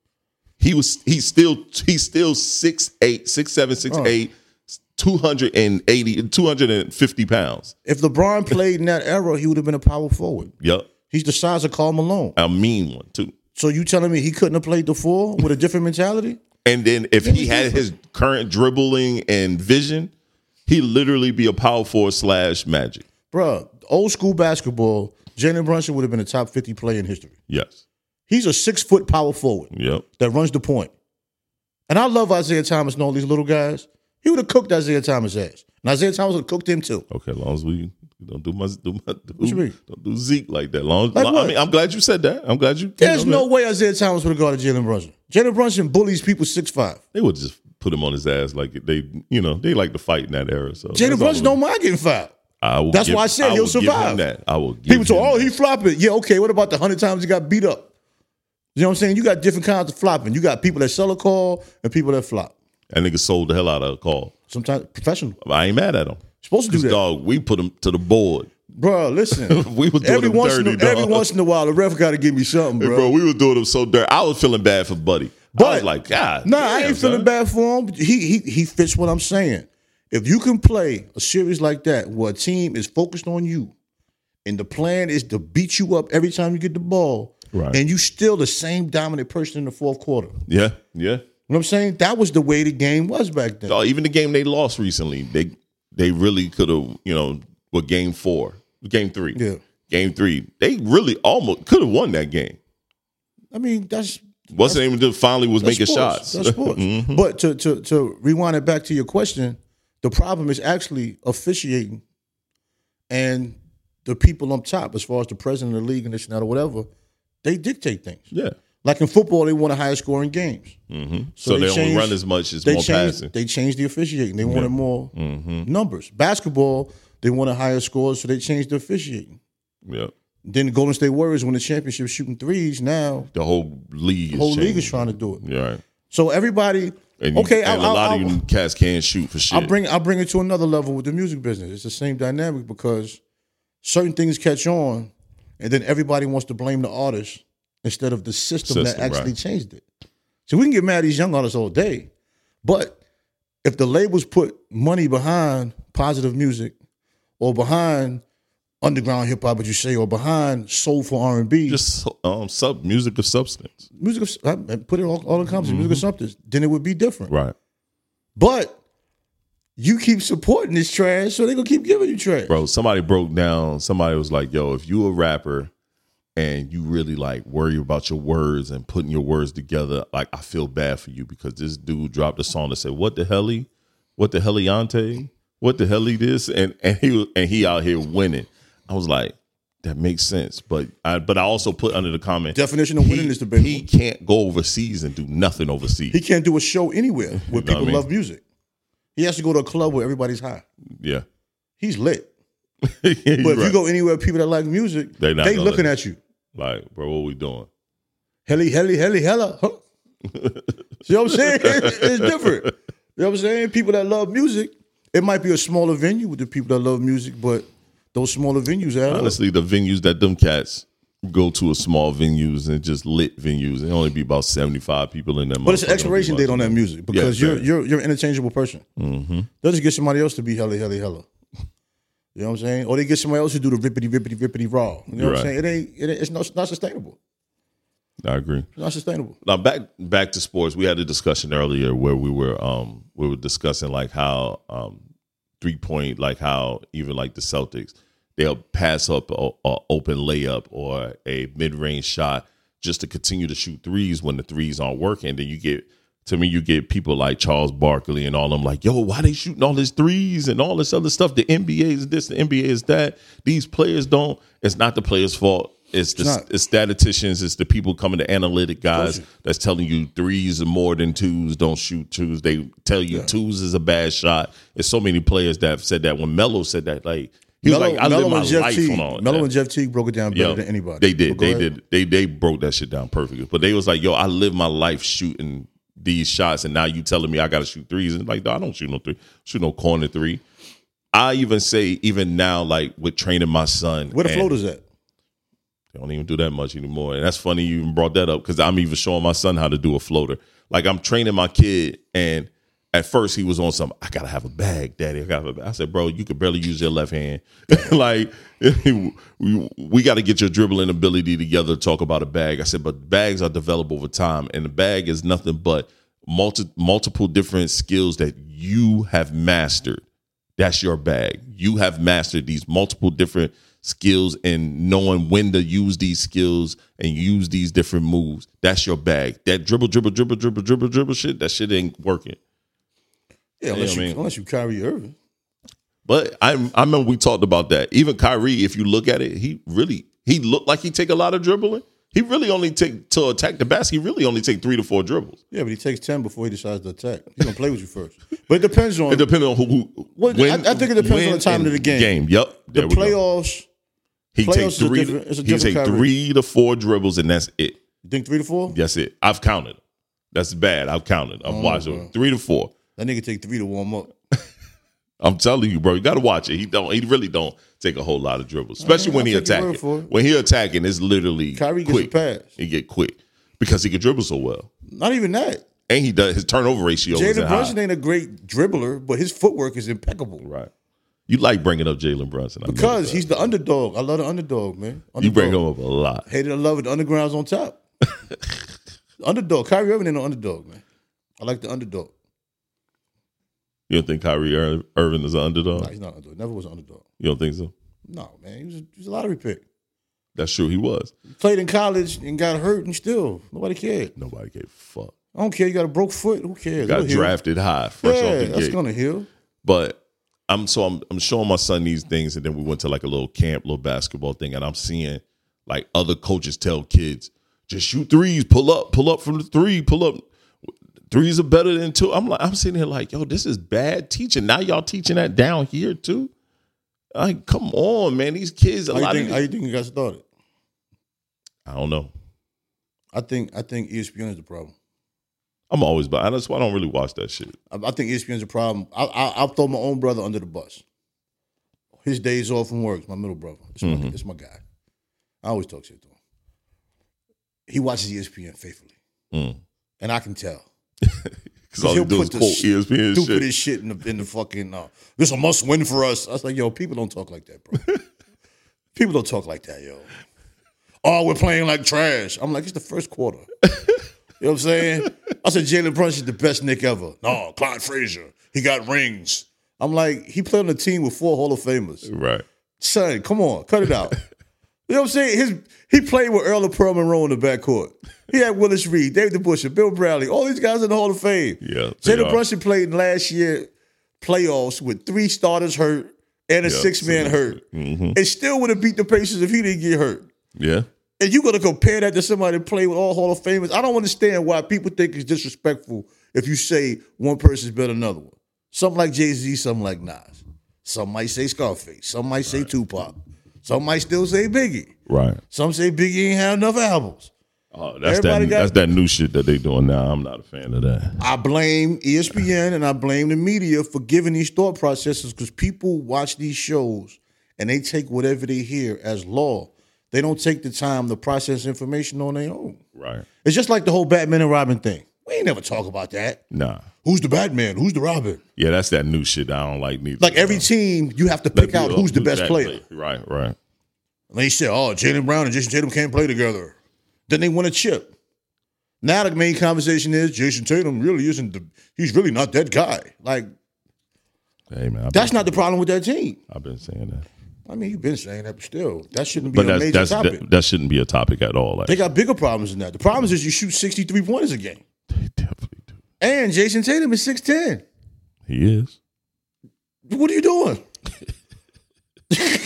C: he was, he's still, he's still six eight, six seven, six
B: Oh.
C: eight, two hundred eighty, two hundred fifty pounds.
B: If LeBron played in that era, he would have been a power forward.
C: Yep.
B: He's the size of Karl Malone.
C: A mean one too.
B: So you telling me he couldn't have played the four with a different mentality?
C: And then if he had his current dribbling and vision, he'd literally be a power forward slash Magic.
B: Bruh, old school basketball, Jalen Brunson would have been a top fifty player in history.
C: Yes.
B: He's a six-foot power forward
C: Yep.
B: that runs the point. And I love Isaiah Thomas and all these little guys. He would have cooked Isaiah Thomas' ass. And Isaiah Thomas would have cooked him too.
C: Okay, as long as we don't do my, do my do,
B: What you mean?
C: don't do Zeke like that. Long,
B: Like
C: I
B: what?
C: mean, I'm glad you said that. I'm glad you.
B: There's
C: you know,
B: no way Isaiah Thomas would have guarded Jalen Brunson. Jalen Brunson bullies people six five.
C: They would just put him on his ass like they, you know, they like to fight in that era. So
B: Jalen
C: that's all
B: Brunson
C: it
B: don't mind getting fouled.
C: I will
B: That's
C: give-
B: why I said
C: I
B: he'll
C: will give him
B: survive.
C: that. I will. Give
B: People say,
C: him
B: oh,
C: that.
B: he flopping. Yeah, okay. What about the hundred times he got beat up? You know what I'm saying? You got different kinds of flopping. You got people that sell a call and people that flop.
C: That nigga sold the hell out of a call.
B: Sometimes professional.
C: I ain't mad at him.
B: Supposed to do
C: 'Cause,
B: that.
C: dog, we put him to the board.
B: Bro, listen.
C: We was doing
B: every
C: him
B: once
C: dirty,
B: in a, every
C: dog.
B: once in a while, the ref got to give me something,
C: Hey,
B: bro.
C: bro, we was doing him so dirty. I was feeling bad for Buddy.
B: But
C: I was like, God.
B: Nah,
C: damn,
B: I ain't feeling
C: son.
B: bad for him. He he he fits what I'm saying. If you can play a series like that where a team is focused on you, and the plan is to beat you up every time you get the ball,
C: Right.
B: and you still the same dominant person in the fourth quarter.
C: Yeah, yeah.
B: You know what I'm saying? That was the way the game was back then.
C: Dog, even the game they lost recently, they they really could have, you know, with game four, game three.
B: Yeah.
C: Game three, they really almost could have won that game.
B: I mean, that's
C: Wasn't even to finally was
B: that's
C: making
B: sports.
C: shots.
B: That's sports.
C: Mhm.
B: But to, to to rewind it back to your question, the problem is actually officiating and the people up top, as far as the president of the league and this and that or whatever, they dictate things.
C: Yeah.
B: Like in football, they want a higher scoring games.
C: Mm-hmm. So, they, don't
B: changed-
C: run as much as
B: They
C: more
B: changed,
C: passing.
B: they changed the officiating. They wanted more
C: Mm-hmm.
B: numbers. Basketball, they wanted higher scores, so they changed the officiating.
C: Yeah.
B: Then the Golden State Warriors win the championship shooting threes. Now
C: The whole league
B: the
C: is
B: whole league is
C: changing.
B: trying to do it.
C: Yeah. Right.
B: So everybody,
C: And you-
B: okay,
C: and
B: I'll,
C: a lot
B: I'll,
C: of you cats can't shoot for shit.
B: I'll bring I'll bring it to another level with the music business. It's the same dynamic because certain things catch on, and then everybody wants to blame the artist instead of the system, that
C: System,
B: actually
C: right.
B: changed it. So we can get mad at these young artists all day, but if the labels put money behind positive music or behind underground hip hop, as you say, or behind soulful R and B,
C: Just um, sub music of substance.
B: music of I put it all, all in context, music of something, then it would be different.
C: Right.
B: But you keep supporting this trash, so they're gonna keep giving you trash.
C: Bro, somebody broke down, somebody was like, yo, if you a rapper and you really like worry about your words and putting your words together, like I feel bad for you because this dude dropped a song that said, what the hell he, what the hell he ante? What the hell he this? And and he was- and he out here winning. I was like, that makes sense. But I but I also put under the comment,
B: Definition of winning
C: he,
B: is debatable.
C: he can't go overseas and do nothing overseas.
B: He can't do a show anywhere where
C: You know
B: people
C: what I mean?
B: love music. He has to go to a club where everybody's high.
C: yeah.
B: He's lit.
C: You're
B: But if you
C: right.
B: go anywhere with people that like music,
C: They not
B: they
C: gonna
B: looking
C: let-
B: at you.
C: Like, bro, what we doing?
B: Helly, helly, helly, hella. Huh? See what I'm saying? It's, it's different. You know what I'm saying? People that love music, it might be a smaller venue with the people that love music, but those smaller venues add up.
C: Honestly, the venues that them cats go to are small venues and just lit venues. It only be about seventy-five people in them.
B: But it's an expiration date on that music because
C: Yeah,
B: you're
C: very.
B: you're you're an interchangeable person.
C: Mm-hmm.
B: They'll just get somebody else to be helly, helly, hella. You know what I'm saying? Or they get somebody else to do the rippity, rippity, rippity raw. You know what I'm
C: Right.
B: saying? It ain't, it ain't it's, not, it's not sustainable.
C: I agree.
B: It's not sustainable.
C: Now back back to sports. We had a discussion earlier where we were um we were discussing like how um three point like how even like the Celtics they'll pass up a, a open layup or a mid range shot just to continue to shoot threes when the threes aren't working. Then you get to me you get people like Charles Barkley and all them like, yo, why they shooting all these threes and all this other stuff? The N B A is this, the N B A is that. These players don't. It's not the players' fault. It's the
B: It's not.
C: it's statisticians, it's the people coming to analytic guys
B: Bullshit.
C: that's telling you threes are more than twos, don't shoot twos. They tell you
B: Yeah.
C: twos is a bad shot. There's so many players that have said that. When Melo said that, like he was
B: Melo,
C: like, I
B: Melo
C: live my
B: and Jeff
C: life
B: Teague,
C: on
B: Melo
C: that.
B: and Jeff Teague broke it down better
C: Yo,
B: than anybody.
C: They did.
B: But go
C: They
B: ahead.
C: did. They they broke that shit down perfectly. But they was like, yo, I live my life shooting these shots, and now you telling me I got to shoot threes? And like, no, I don't shoot no three. Shoot no corner three. I even say, even now, like with training my son,
B: Where the
C: and
B: floaters at?
C: They don't even do that much anymore. And that's funny you even brought that up because I'm even showing my son how to do a floater. Like I'm training my kid, and at first he was on some, I gotta have a bag, daddy. I gotta have a bag. I said, bro, you could barely use your left hand. Like we, we got to get your dribbling ability together to talk about a bag. I said, but bags are developed over time, and the bag is nothing but multi, multiple different skills that you have mastered. That's your bag. You have mastered these multiple different skills and knowing when to use these skills and use these different moves. That's your bag. That dribble, dribble, dribble, dribble, dribble, dribble shit, that shit ain't working.
B: Yeah, unless
C: You know what
B: you,
C: I mean?
B: unless you Kyrie Irving.
C: But I I remember we talked about that. Even Kyrie, if you look at it, he really, he looked like he take a lot of dribbling. He really only take, to attack the basket, he really only take three to four dribbles.
B: Yeah, but he takes ten before he decides to attack. He's gonna play with you first. But it depends on
C: It depends on who, who
B: Well, I- I think it depends on
C: when
B: the time
C: and
B: of the game.
C: Game, yep.
B: the
C: There we go.
B: playoffs.
C: He
B: playoffs
C: take
B: is a
C: three.
B: different- it's a
C: He
B: different
C: take
B: Kyrie.
C: three to four dribbles, and that's it.
B: You think three to four?
C: That's it. I've counted. That's bad. I've counted. I've
B: Oh,
C: watched
B: bro.
C: it. Three to four.
B: That nigga take three to warm up.
C: I'm telling you, bro. You got to watch it. He don't. He really don't take a whole lot of dribbles, especially
B: I'll
C: when he
B: take your word
C: attacking.
B: for it.
C: When he attacking, it's literally
B: Kyrie gets
C: quick.
B: a pass.
C: He get quick because he can dribble so well,
B: Not even that.
C: and he does his turnover ratio. is
B: Jalen
C: high.
B: Brunson ain't a great dribbler, but his footwork is impeccable.
C: Right. You like bringing up Jalen Brunson I know
B: Because
C: that.
B: he's the underdog. I love the underdog, man. Underdog.
C: You bring him up a lot.
B: Hated and love it. The underground's on top. Underdog. Kyrie Irving ain't no underdog, man. I like the underdog.
C: You don't think Kyrie Ir- Irving is an underdog?
B: Nah, he's not an underdog. Never was an underdog.
C: You don't think so?
B: No, man. He was a, he was a lottery pick.
C: That's true. He was.
B: He played in college and got hurt, and still nobody cared.
C: Nobody gave a fuck.
B: I don't care. You got a broke foot. Who cares?
C: Got
B: It'll heal.
C: drafted high, fresh
B: Yeah,
C: off the
B: that's
C: gate.
B: gonna heal.
C: But I'm so I'm I'm showing my son these things, and then we went to like a little camp, little basketball thing, and I'm seeing like other coaches tell kids, just shoot threes, pull up, pull up from the three, pull up. Threes are better than two. I'm like, I'm sitting here like, yo, this is bad teaching. Now y'all teaching that down here too. Like, come on, man. These kids, a
B: How you,
C: lot
B: think,
C: of
B: how you think you got started?
C: I don't know.
B: I think I think E S P N is the problem.
C: I'm always, but that's why I don't really watch that shit.
B: I, I think E S P N is a problem. I, I, I'll throw my own brother under the bus. His days off from work, my middle brother. It's,
C: Mm-hmm.
B: my, it's my guy. I always talk shit to him. He watches E S P N faithfully,
C: Mm.
B: and I can tell.
C: Because all
B: He'll
C: you do is
B: put the
C: quote E S P N shit.
B: stupidest shit in the in the fucking. Uh, this is a must win for us. I was like, yo, people don't talk like that, bro. People don't talk like that, yo. Oh, we're playing like trash. I'm like, it's the first quarter. You know what I'm saying? I said Jalen Brunson's the best Nick ever. No, Clyde Frazier. He got rings. I'm like, he played on a team with four Hall of Famers.
C: Right.
B: Son, come on, cut it out. You know what I'm saying? His he played with Earl of Pearl Monroe in the backcourt. He had Willis Reed, David DeBusschere, Bill Bradley, all these guys in the Hall of Fame.
C: Yeah, they
B: Jalen
C: are.
B: Brunson played in last year playoffs with three starters hurt and a
C: Yeah,
B: six man
C: so-
B: hurt,
C: Mhm.
B: and still would have beat the Pacers if he didn't get hurt.
C: Yeah.
B: And you got to compare that to somebody that played with all Hall of Famers. I don't understand why people think it's disrespectful if you say one person's better than another one. Some like Jay-Z, some like Nas. Some might say Scarface. Some might say Tupac. Some might still say Biggie.
C: Right.
B: Some say Biggie ain't had enough albums.
C: Oh, that's
B: Everybody
C: that.
B: got-
C: that's that new shit that they doing now. I'm not a fan of that.
B: I blame E S P N and I blame the media for giving these thought processes because people watch these shows and they take whatever they hear as law. They don't take the time to process information on their own.
C: Right.
B: It's just like the whole Batman and Robin thing. We ain't never talk about that.
C: Nah.
B: Who's the Batman? Who's the Robin?
C: Yeah, that's that new shit I don't like neither.
B: Like every team, you have to pick out who's the best
C: that
B: player.
C: play. Right, right.
B: And they say, oh, Jaylen Brown and Jason Tatum can't play together. Then they win a chip. Now the main conversation is Jason Tatum really isn't the, he's really not that guy. Like,
C: Hey man, I've
B: that's
C: been,
B: not the problem with that team.
C: I've been saying that.
B: I mean, you've been saying that, but still, that shouldn't be
C: But
B: a
C: that's,
B: major
C: that's
B: topic.
C: that, that shouldn't be a topic at all. Like,
B: They got bigger problems than that. The problem is you shoot sixty-three pointers a game.
C: they definitely do.
B: And Jason Tatum is six ten.
C: He is.
B: What are you doing?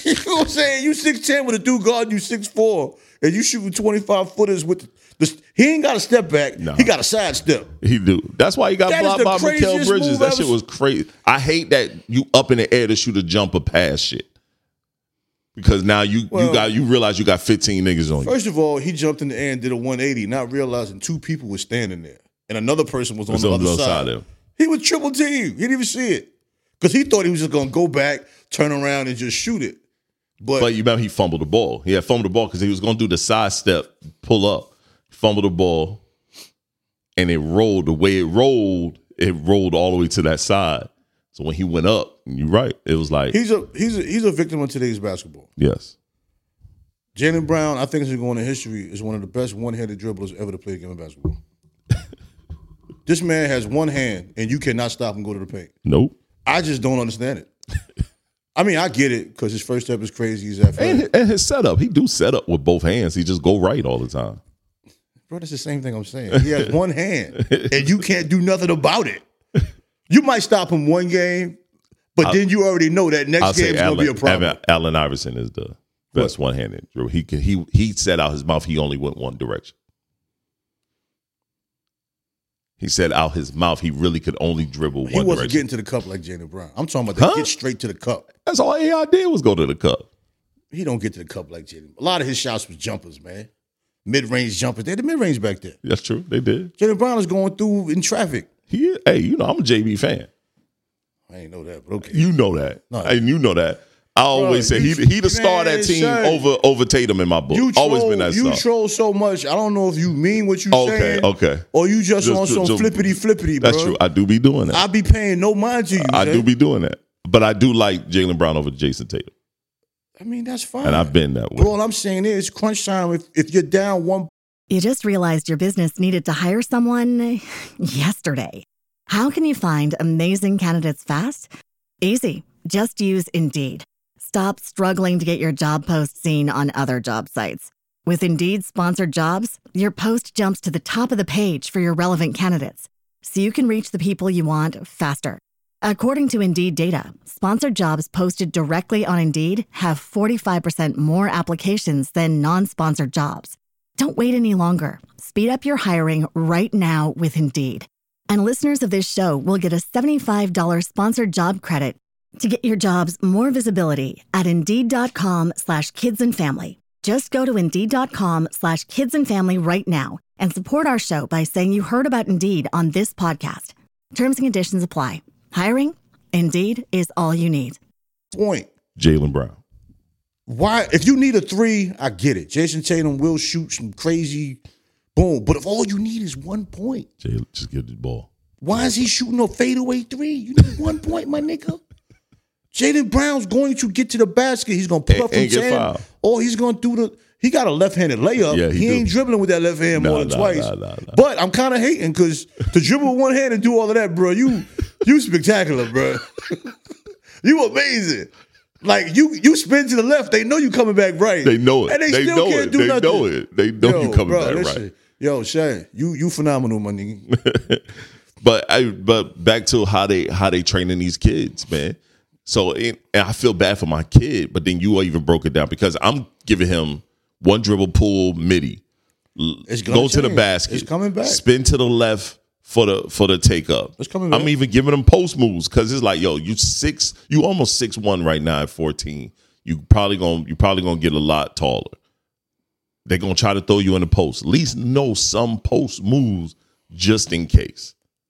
B: You know what I'm saying? You six ten with a dude guard, you six four, and you shooting twenty-five footers with the, the he ain't got a step back. No. He got a side step.
C: He do. That's why he got blocked by Mikal Bridges. That shit was crazy. I hate that you up in the air to shoot a jumper pass shit. Because now you well, you got you realize you got fifteen niggas on you.
B: First of all, he jumped in the air and did a one eighty, not realizing two people were standing there. And another person was on the on other side. side he was triple team. He didn't even see it. Because he thought he was just going to go back, turn around, and just shoot it. But,
C: but you remember he fumbled the ball. He had fumbled the ball because he was going to do the side step, pull up, fumbled the ball, and it rolled. The way it rolled, it rolled all the way to that side. So when he went up, you're right, it was like...
B: He's a he's a, he's a victim of today's basketball.
C: Yes.
B: Jaylen Brown, I think is going to history, is one of the best one-handed dribblers ever to play the game of basketball. This man has one hand, and you cannot stop him go to the paint.
C: Nope.
B: I just don't understand it. I mean, I get it because his first step is crazy. He's athletic.
C: And, and his setup, he do set up with both hands. He just go right all the time.
B: Bro, that's the same thing I'm saying. He has one hand, and you can't do nothing about it. You might stop him one game, but I'll, then you already know that next game is going to be a problem.
C: Allen Iverson is the best what? one-handed dribble. He he he set out his mouth. He only went one direction. He said out his mouth he really could only dribble one
B: direction. He wasn't
C: direction.
B: getting to the cup like Jaylen Brown. I'm talking about huh? Get straight to the cup.
C: That's all A I did was go to the cup.
B: He don't get to the cup like Jaylen. A lot of his shots was jumpers, man. Mid-range jumpers. They had the mid-range back there.
C: That's true. They did.
B: Jaylen Brown is going through in traffic.
C: He, hey, you know, I'm a J B fan.
B: I ain't know that, but okay.
C: You know that. No, and you know that. I always Bro, say he he the star of that team son, over over Tatum in my book. You troll, always been that star.
B: You troll so much. I don't know if you mean what you
C: okay,
B: saying.
C: Okay, okay.
B: Or you just, just on some just, flippity flippity, bro.
C: That's true. I do be doing that.
B: I be paying no mind to you.
C: I
B: man.
C: do be doing that. But I do like Jaylen Brown over Jason Tatum.
B: I mean, that's fine.
C: And I've been that way.
B: But all I'm saying is crunch time. If, if you're down one.
A: You just realized your business needed to hire someone yesterday. How can you find amazing candidates fast? Easy. Just use Indeed. Stop struggling to get your job post seen on other job sites. With Indeed sponsored jobs, your post jumps to the top of the page for your relevant candidates, so you can reach the people you want faster. According to Indeed data, sponsored jobs posted directly on Indeed have forty-five percent more applications than non-sponsored jobs. Don't wait any longer. Speed up your hiring right now with Indeed. And listeners of this show will get a seventy-five dollars sponsored job credit to get your jobs more visibility at Indeed.com slash kids and family. Just go to Indeed.com slash kids and family right now and support our show by saying you heard about Indeed on this podcast. Terms and conditions apply. Hiring? Indeed is all you need.
B: Point.
C: Jaylen Brown.
B: Why? If you need a three, I get it. Jason Tatum will shoot some crazy boom. But if all you need is one point.
C: Jaylen, just give the ball.
B: Why is he shooting a fadeaway three? You need one point, my nigga. Jaylen Brown's going to get to the basket. He's going to pull up from ten. Or he's going to do the – he got a left-handed layup. Yeah, he he ain't dribbling with that left hand nah, more than nah, twice. Nah, nah, nah. But I'm kind of hating because to dribble with one hand and do all of that, bro, you you spectacular, bro. You amazing. Like, you you spin to the left, they know you coming back right.
C: They know it.
B: And they, they still
C: know
B: can't
C: it.
B: do
C: they
B: nothing.
C: They know it. They know
B: yo,
C: you coming
B: bro,
C: back
B: listen,
C: right.
B: Yo, Shay, you you phenomenal, my nigga.
C: But I, but back to how they how they training these kids, man. So and I feel bad for my kid, but then you even broke it down because I'm giving him one dribble, pull, midi,
B: it's
C: go
B: change.
C: to the basket,
B: it's coming back,
C: spin to the left for the for the take up.
B: It's coming back.
C: I'm even giving him post moves because it's like, yo, you six, you almost six one right now at fourteen. You probably gonna you probably gonna get a lot taller. They're gonna try to throw you in the post. At least know some post moves just in case.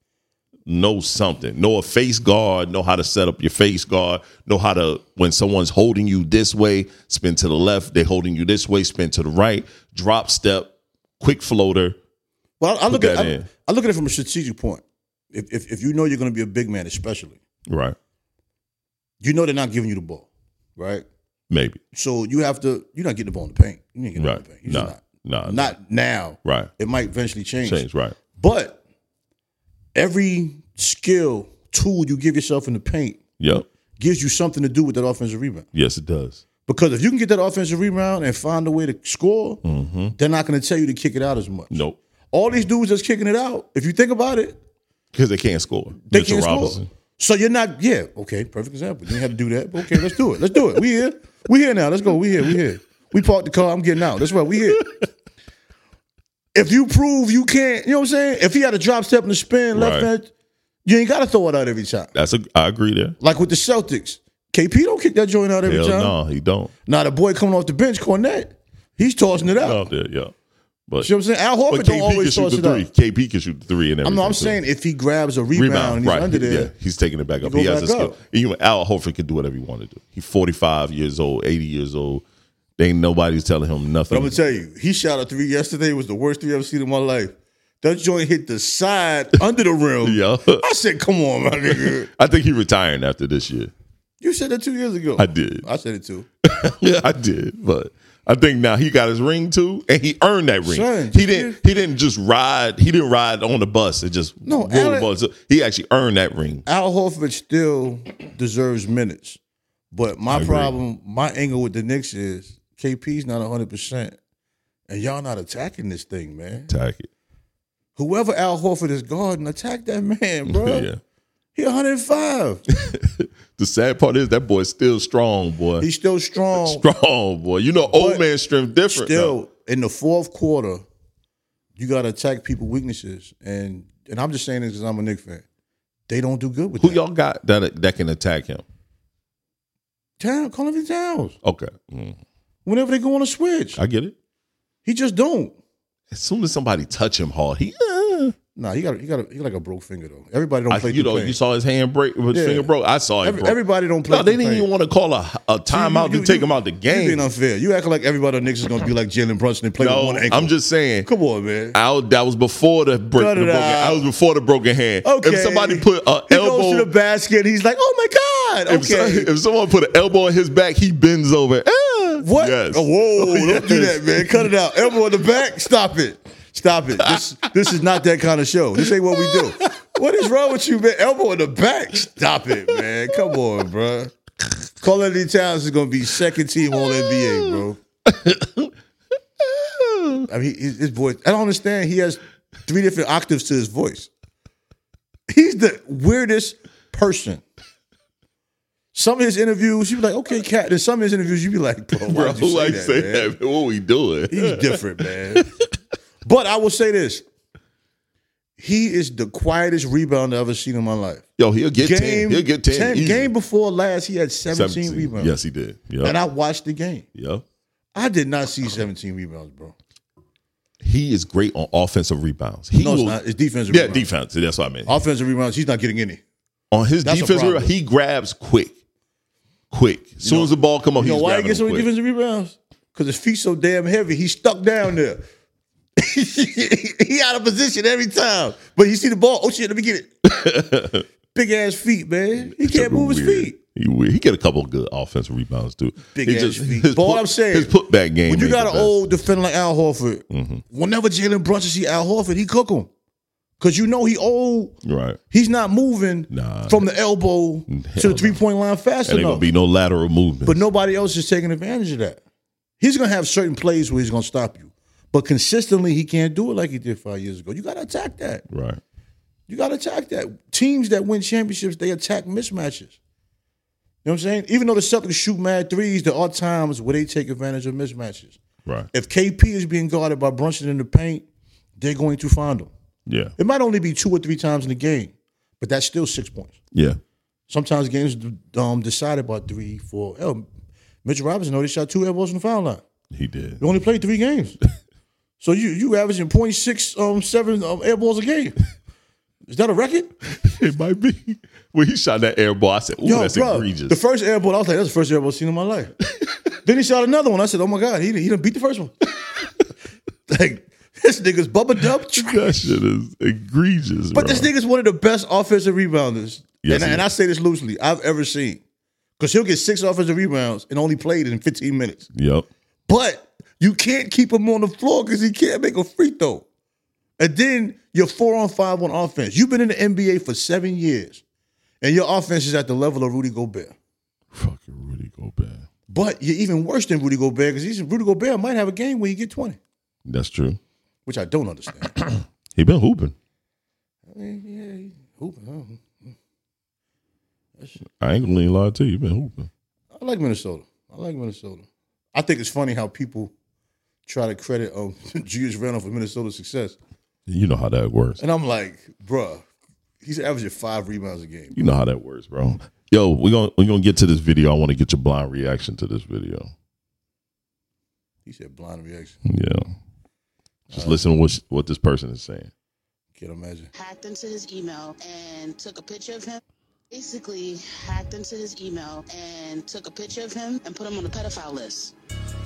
C: Know something. Know a face guard. Know how to set up your face guard. Know how to, when someone's holding you this way, spin to the left. They're holding you this way, spin to the right. Drop step, quick floater.
B: Well, I, I look at I, I look at it from a strategic point. If if, if you know you're going to be a big man, especially,
C: right?
B: You know they're not giving you the ball, right?
C: Maybe.
B: So you have to. You're not getting the ball in the paint. You ain't getting
C: right.
B: the ball in the paint. You're
C: nah,
B: not.
C: Nah,
B: not
C: nah.
B: now.
C: Right.
B: It might eventually change.
C: Change. Right.
B: But every skill tool you give yourself in the paint
C: yep.
B: gives you something to do with that offensive rebound.
C: Yes, it does.
B: Because if you can get that offensive rebound and find a way to score,
C: mm-hmm.
B: they're not going to tell you to kick it out as much.
C: Nope.
B: All these dudes that's kicking it out, if you think about it,
C: because they can't score.
B: They
C: Mitchell
B: can't
C: Robinson.
B: score. So you're not, yeah, okay, perfect example. You didn't have to do that, but okay, let's do it. Let's do it. We here. We here now. Let's go. We here. We here. We parked the car. I'm getting out. That's right. We here. If you prove you can't, you know what I'm saying? If he had a drop step and a spin, left
C: Right.
B: hand, you ain't got to throw it out every time.
C: That's a. I agree there.
B: Like with the Celtics. K P don't kick that joint out every
C: Hell
B: time.
C: no, he don't.
B: Now the boy coming off the bench, Cornette, he's tossing it out.
C: Out there, yeah. But
B: You know what I'm saying? Al Horford
C: but
B: don't
C: K P can
B: always
C: shoot
B: toss
C: the
B: it
C: three.
B: out.
C: K P can shoot the three and everything.
B: I'm, no, I'm
C: too.
B: saying if he grabs a rebound, and he's
C: right?
B: under there.
C: Yeah, he's taking it back up.
B: go
C: He has
B: back
C: a skill.
B: up.
C: Even Al Horford can do whatever he want to do. He's forty-five years old, eighty years old. There ain't nobody's telling him
B: But
C: nothing.
B: I'm gonna tell you, he shot a three yesterday. It was the worst three I've ever seen in my life. That joint hit the side under the rim.
C: Yeah.
B: I said, "Come on, my nigga."
C: I think he retiring after this year.
B: You said that two years ago.
C: I did.
B: I said it too.
C: Yeah, I did. But I think now he got his ring too, and he earned that ring.
B: Son,
C: he didn't. He didn't just ride. He didn't ride on the bus and just
B: No,
C: roll the
B: Allen-
C: bus. He actually earned that ring.
B: Al Horford still deserves minutes, but my
C: agree.
B: problem, my angle with the Knicks is K P's not one hundred percent, and y'all not attacking this thing, man.
C: Attack it.
B: Whoever Al Horford is guarding, attack that man, bro.
C: Yeah.
B: He one hundred five.
C: The sad part is that boy's still strong, boy.
B: He's still strong.
C: strong, boy. You know, old
B: But
C: man strength different.
B: Still, in the fourth quarter, you got to attack people's weaknesses. And and I'm just saying this because I'm a Knicks fan. They don't do good with
C: Who
B: that.
C: y'all got that that can attack him?
B: Town, Carl Towns.
C: Okay, Mm.
B: Whenever they go on a switch,
C: I get it.
B: he just don't.
C: As soon as somebody touch him hard, he. Uh,
B: Nah, he got he got a, he got like a broke finger though. Everybody don't
C: I,
B: play.
C: you
B: through
C: know,
B: pain.
C: you saw his hand break, his
B: Yeah.
C: finger broke. I saw it.
B: Every,
C: broke.
B: everybody don't play.
C: No, they
B: through
C: didn't
B: pain.
C: even want to call a, a timeout
B: You-
C: to take
B: you-
C: him out the
B: You
C: game.
B: being unfair. You acting like everybody on Knicks is gonna be like Jalen Brunson and play
C: No,
B: with one ankle.
C: I'm just saying.
B: Come on, man.
C: I, that was before the, break,
B: Cut
C: the
B: it
C: broken.
B: out.
C: I was before the broken hand.
B: Okay.
C: If somebody put an
B: He
C: elbow,
B: goes to the basket. He's like, "Oh my god!"
C: if, so-
B: Okay.
C: if someone put an elbow in his back, he bends over. Ah,
B: What?
C: Yes.
B: Oh, whoa, don't do
C: Yes.
B: that, man. Cut it out. Elbow in the back. Stop it. Stop it. This this is not that kind of show. This ain't what we do. What is wrong with you, man? Elbow in the back. Stop it, man. Come on, bro. Carl Anthony Towns is gonna be second team All N B A, bro. I mean, his, his voice. I don't understand. He has three different octaves to his voice. He's the weirdest person. Some of his interviews, you be like, okay, cat. And some of his interviews, you be like, bro, why
C: Bro,
B: did you say
C: like
B: that,
C: say
B: man?
C: that, man? What we doing?
B: He's different, man. But I will say this. He is the quietest rebounder I've ever seen in my life.
C: Yo, he'll get ten. He'll get ten.
B: ten
C: easy.
B: game before last, he had seventeen,
C: seventeen.
B: rebounds.
C: Yes, he did. Yep.
B: And I watched the game.
C: Yep.
B: I did not see seventeen rebounds, bro.
C: He is great on offensive rebounds. He
B: No, it's
C: will-
B: not. It's defensive
C: Yeah,
B: rebounds.
C: defense. That's what I meant.
B: Offensive rebounds, he's not getting any.
C: On his
B: That's a
C: defensive
B: problem.
C: rebound, he grabs quick. Quick. As soon as the ball come up,
B: You know
C: he's
B: why he
C: grabbing
B: gets so
C: them
B: many
C: quick.
B: defensive rebounds? Because his feet so damn heavy. He's stuck down there. He out of position every time. But you see the ball. Oh shit, let me get it. Big ass feet, man. He can't move his
C: Weird.
B: feet.
C: He weird. He get a couple of good offensive rebounds too.
B: Big
C: He
B: ass feet.
C: His
B: But what
C: put-
B: I'm saying,
C: his putback game.
B: When you
C: ain't
B: got
C: the
B: an
C: best.
B: old defender like Al Horford,
C: Mm-hmm.
B: whenever Jalen Brunson see Al Horford, he cook him. Because you know he old.
C: Right.
B: He's not moving
C: Nah.
B: from the elbow to the three-point line fast
C: And ain't
B: enough.
C: gonna be no lateral movement.
B: But nobody else is taking advantage of that. He's going to have certain plays where he's going to stop you. But consistently, he can't do it like he did five years ago. You got to attack that.
C: right.
B: You got to attack that. Teams that win championships, they attack mismatches. You know what I'm saying? Even though the Celtics shoot mad threes, there are times where they take advantage of mismatches.
C: Right.
B: If K P is being guarded by Brunson in the paint, they're going to find him.
C: Yeah.
B: It might only be two or three times in the game, but that's still six points.
C: Yeah.
B: Sometimes games um, decided by three, four. Hell, Mitchell Robinson already shot two elbows from the foul line.
C: He did.
B: He only played three games. So you you averaging point six um seven um, air balls a game. Is that a record?
C: It might be. When he shot that air ball, I said, "Ooh,
B: Yo,
C: that's
B: bro,
C: egregious."
B: the first air ball, I was like, that's the first air ball I've seen in my life. Then he shot another one. I said, oh my God, he, he done beat the first one. Like, this nigga's Bubba Dub trash.
C: that shit is egregious.
B: But
C: bro.
B: this nigga's one of the best offensive rebounders,
C: Yes,
B: and,
C: he
B: and I
C: is.
B: say this loosely, I've ever seen. Because he'll get six offensive rebounds and only played in fifteen minutes.
C: Yep.
B: But you can't keep him on the floor because he can't make a free throw. And then you're four on five on offense. You've been in the N B A for seven years, and your offense is at the level of Rudy Gobert.
C: Fucking Rudy Gobert.
B: But you're even worse than Rudy Gobert because Rudy Gobert might have a game where you get twenty,
C: That's true.
B: which I don't understand.
C: He been hooping.
B: I mean, yeah, he hooping. huh?
C: I ain't gonna lie to you. You been hooping.
B: I like Minnesota. I like Minnesota. I think it's funny how people try to credit um, Julius Randle for Minnesota's success.
C: You know how that works.
B: And I'm like, bruh, he's averaging five rebounds a game.
C: You know how that works, bro. Yo, we're gonna we're gonna get to this video. I want to get your blind reaction to this video.
B: He said blind reaction.
C: Yeah. Just uh, listen to what what this person is saying.
B: Can't imagine.
D: Hacked into his email and took a picture of him. Basically, hacked into his email and took a picture of him and put him on the pedophile list.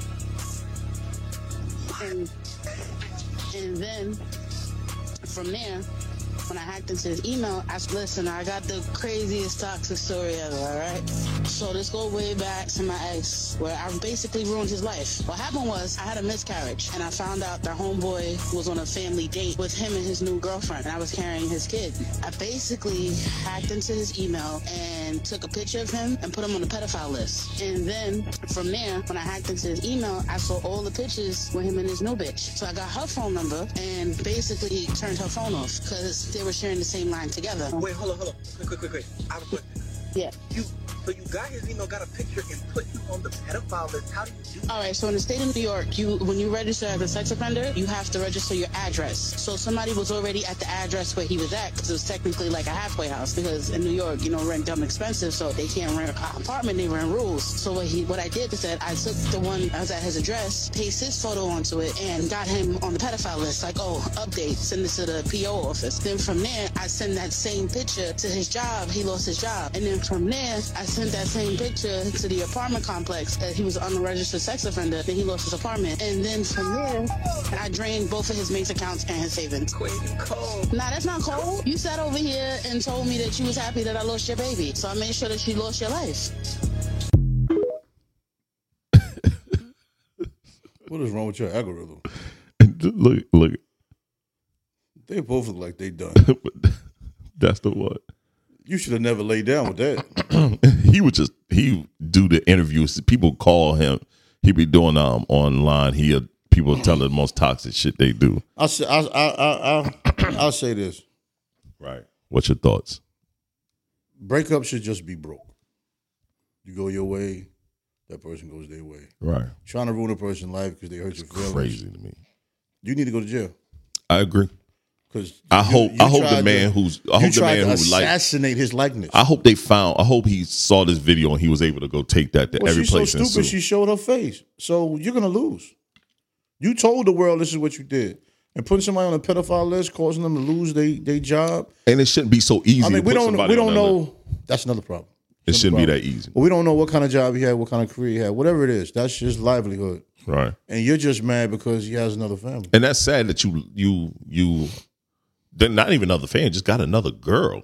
D: And, and then from there, when I hacked into his email, I said, listen, I got the craziest toxic story ever, all right? So this goes way back to my ex, where I basically ruined his life. What happened was I had a miscarriage, and I found out that homeboy was on a family date with him and his new girlfriend, and I was carrying his kid. I basically hacked into his email and took a picture of him and put him on the pedophile list. And then from there, when I hacked into his email, I saw all the pictures with him and his new bitch. So I got her phone number and basically turned her phone off because they were sharing the same line together.
E: Wait, hold on, hold on. Quick, quick, quick, quick. I have a question.
D: Yeah.
E: You, so you got his email, got a picture, and put you on the pedophile list. How do you do that?
D: All right, so in the state of New York, you when you register as a sex offender, you have to register your address. So somebody was already at the address where he was at, because it was technically like a halfway house, because in New York, you know, rent dumb expensive, so they can't rent an apartment, they rent rules. So what he, what I did is that I took the one that was at his address, pasted his photo onto it, and got him on the pedophile list, like, oh, update, send this to the P O office. Then from there, I send that same picture to his job, he lost his job. And then from there, I sent that same picture to the apartment complex that he was an unregistered sex offender, then he lost his apartment. And then from there, I drained both of his Mace accounts and his savings.
E: Crazy cold.
D: Nah, that's not cold. You sat over here and told me that you was happy that I lost your baby. So I made sure that you lost your life.
B: What is wrong with your algorithm?
C: Look, look.
B: They both look like they done.
C: That's the what?
B: You should have never laid down with that.
C: He would just he do the interviews. People call him. He be doing um online. He people tell him the most toxic shit they do.
B: I'll say I I I I I'll say this.
C: Right. What's your thoughts?
B: Breakup should just be broke. You go your way, that person goes their way.
C: Right.
B: Trying to ruin a person's life because they hurt your feelings.
C: Crazy to me.
B: You need to go to jail.
C: I agree.
B: Because
C: I hope I hope the man
B: to,
C: who's I hope the man
B: to
C: who
B: assassinate
C: like,
B: his likeness.
C: I hope they found. I hope he saw this video and he was able to go take that to
B: well,
C: every
B: she's
C: place.
B: So stupid. She showed her face. So you're gonna lose. You told the world this is what you did, and putting somebody on a pedophile list, causing them to lose their their job.
C: And it shouldn't be so easy.
B: I mean,
C: to
B: we
C: put
B: don't we don't know.
C: List.
B: That's another problem.
C: It shouldn't
B: problem.
C: be that easy.
B: But we don't know what kind of job he had, what kind of career he had, whatever it is. That's just livelihood.
C: Right.
B: And you're just mad because he has another family.
C: And that's sad that you you you. They're not even another fan, just got another girl.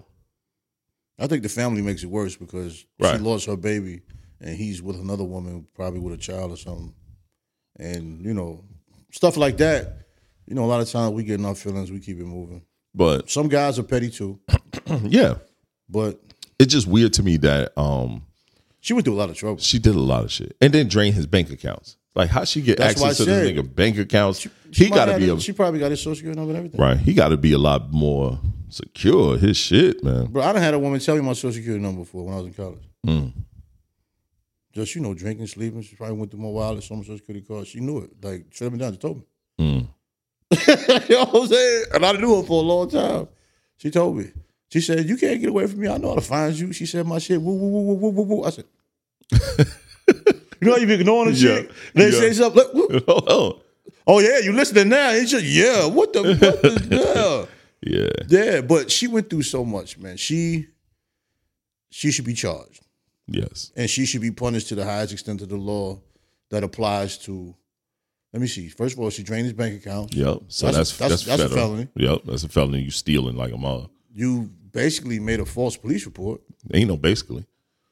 B: I think the family makes it worse because
C: right.
B: she lost her baby and he's with another woman, probably with a child or something. And, you know, stuff like that. You know, a lot of times we get in our feelings, we keep it moving.
C: But
B: some guys are petty too.
C: Yeah.
B: But
C: it's just weird to me that um,
B: she went through a lot of trouble.
C: She did a lot of shit. And then drained his bank accounts. Like, how she get
B: That's
C: access to
B: said,
C: this nigga bank accounts?
B: She, she
C: he got to be.
B: A,
C: a,
B: she probably got his social security number and everything.
C: Right. He got to be a lot more secure. His shit, man.
B: Bro, I done had a woman tell me my social security number before when I was in college.
C: Mm.
B: Just, you know, drinking, sleeping. She probably went through my wallet, some social security card. She knew it. Like, shut me down. She told me.
C: Mm.
B: You know what I'm saying? And I knew her for a long time. She told me. She said, you can't get away from me. I know how to find you. She said my shit. Woo, woo, woo, woo, woo, woo. I said, you know how you be ignoring the
C: yeah.
B: shit? They
C: yeah.
B: say something. Like, oh, oh. oh, yeah, you listening now. It's just, yeah, what the, what the, yeah.
C: Yeah.
B: Yeah, but she went through so much, man. She, she should be charged.
C: Yes.
B: And she should be punished to the highest extent of the law that applies to, let me see. First of all, she drained his bank account.
C: Yep. So
B: that's,
C: that's that's,
B: that's, that's a felony.
C: Yep. That's a felony. You stealing like a mother.
B: You basically made a false police report.
C: Ain't no basically.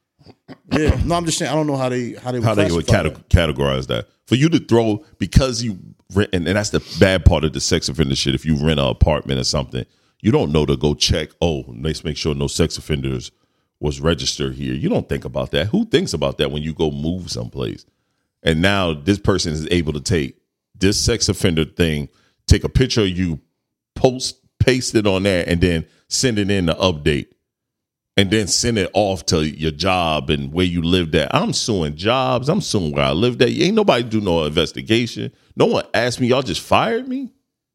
B: Yeah. No, I'm just saying, I don't know how they how they would
C: how they would cate-
B: that.
C: categorize that. For you to throw, because you rent, and, and that's the bad part of the sex offender shit. If you rent an apartment or something, you don't know to go check, oh, let's make sure no sex offenders was registered here. You don't think about that. Who thinks about that when you go move someplace? And now this person is able to take this sex offender thing, take a picture of you, post, paste it on there, and then send it in the update. and then send it off to your job and where you lived at. I'm suing jobs. I'm suing where I lived at. Ain't nobody do no investigation. No one asked me. Y'all just fired me.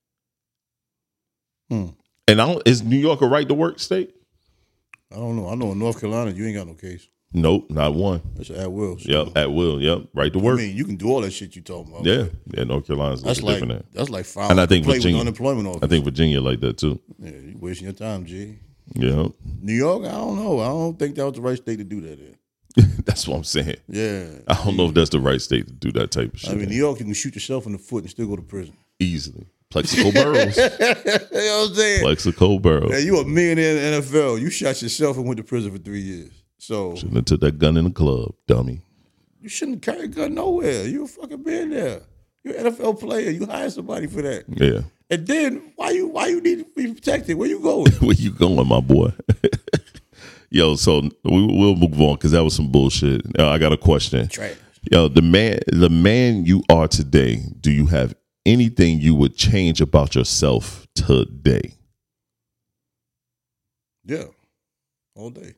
B: Hmm.
C: And I don't, is New York a right to work state?
B: I don't know. I know in North Carolina, you ain't got no case.
C: Nope, not one.
B: That's at will. So.
C: Yep, at will. Yep, right to work.
B: I mean, you can do all that shit you talking about.
C: Yeah, yeah. North Carolina's a
B: that's
C: little
B: like
C: different. Than.
B: That's like filing
C: And I think
B: play
C: Virginia,
B: with the unemployment office.
C: I think Virginia like that too.
B: Yeah, you wasting your time, G.
C: Yeah.
B: New York, I don't know. I don't think that was the right state to do that in.
C: That's what I'm saying.
B: Yeah.
C: I don't know if that's the right state to do that type of shit.
B: I mean, New York, you can shoot yourself in the foot and still go to prison.
C: Easily. Plexico boroughs.
B: You know what I'm saying?
C: Plexico boroughs.
B: Yeah, you a millionaire in the N F L. You shot yourself and went to prison for three years. So
C: Shouldn't have took that gun in the club, dummy.
B: you shouldn't carry a gun nowhere. You a fucking millionaire. You're an N F L player. You hire somebody for that.
C: Yeah.
B: And then why you why you need to be protected? Where you going?
C: Where you going, my boy? Yo, so we, we'll move on because that was some bullshit. Uh, I got a question.
B: Trash.
C: Yo, the man, the man you are today, do you have anything you would change about yourself today?
B: Yeah. All day.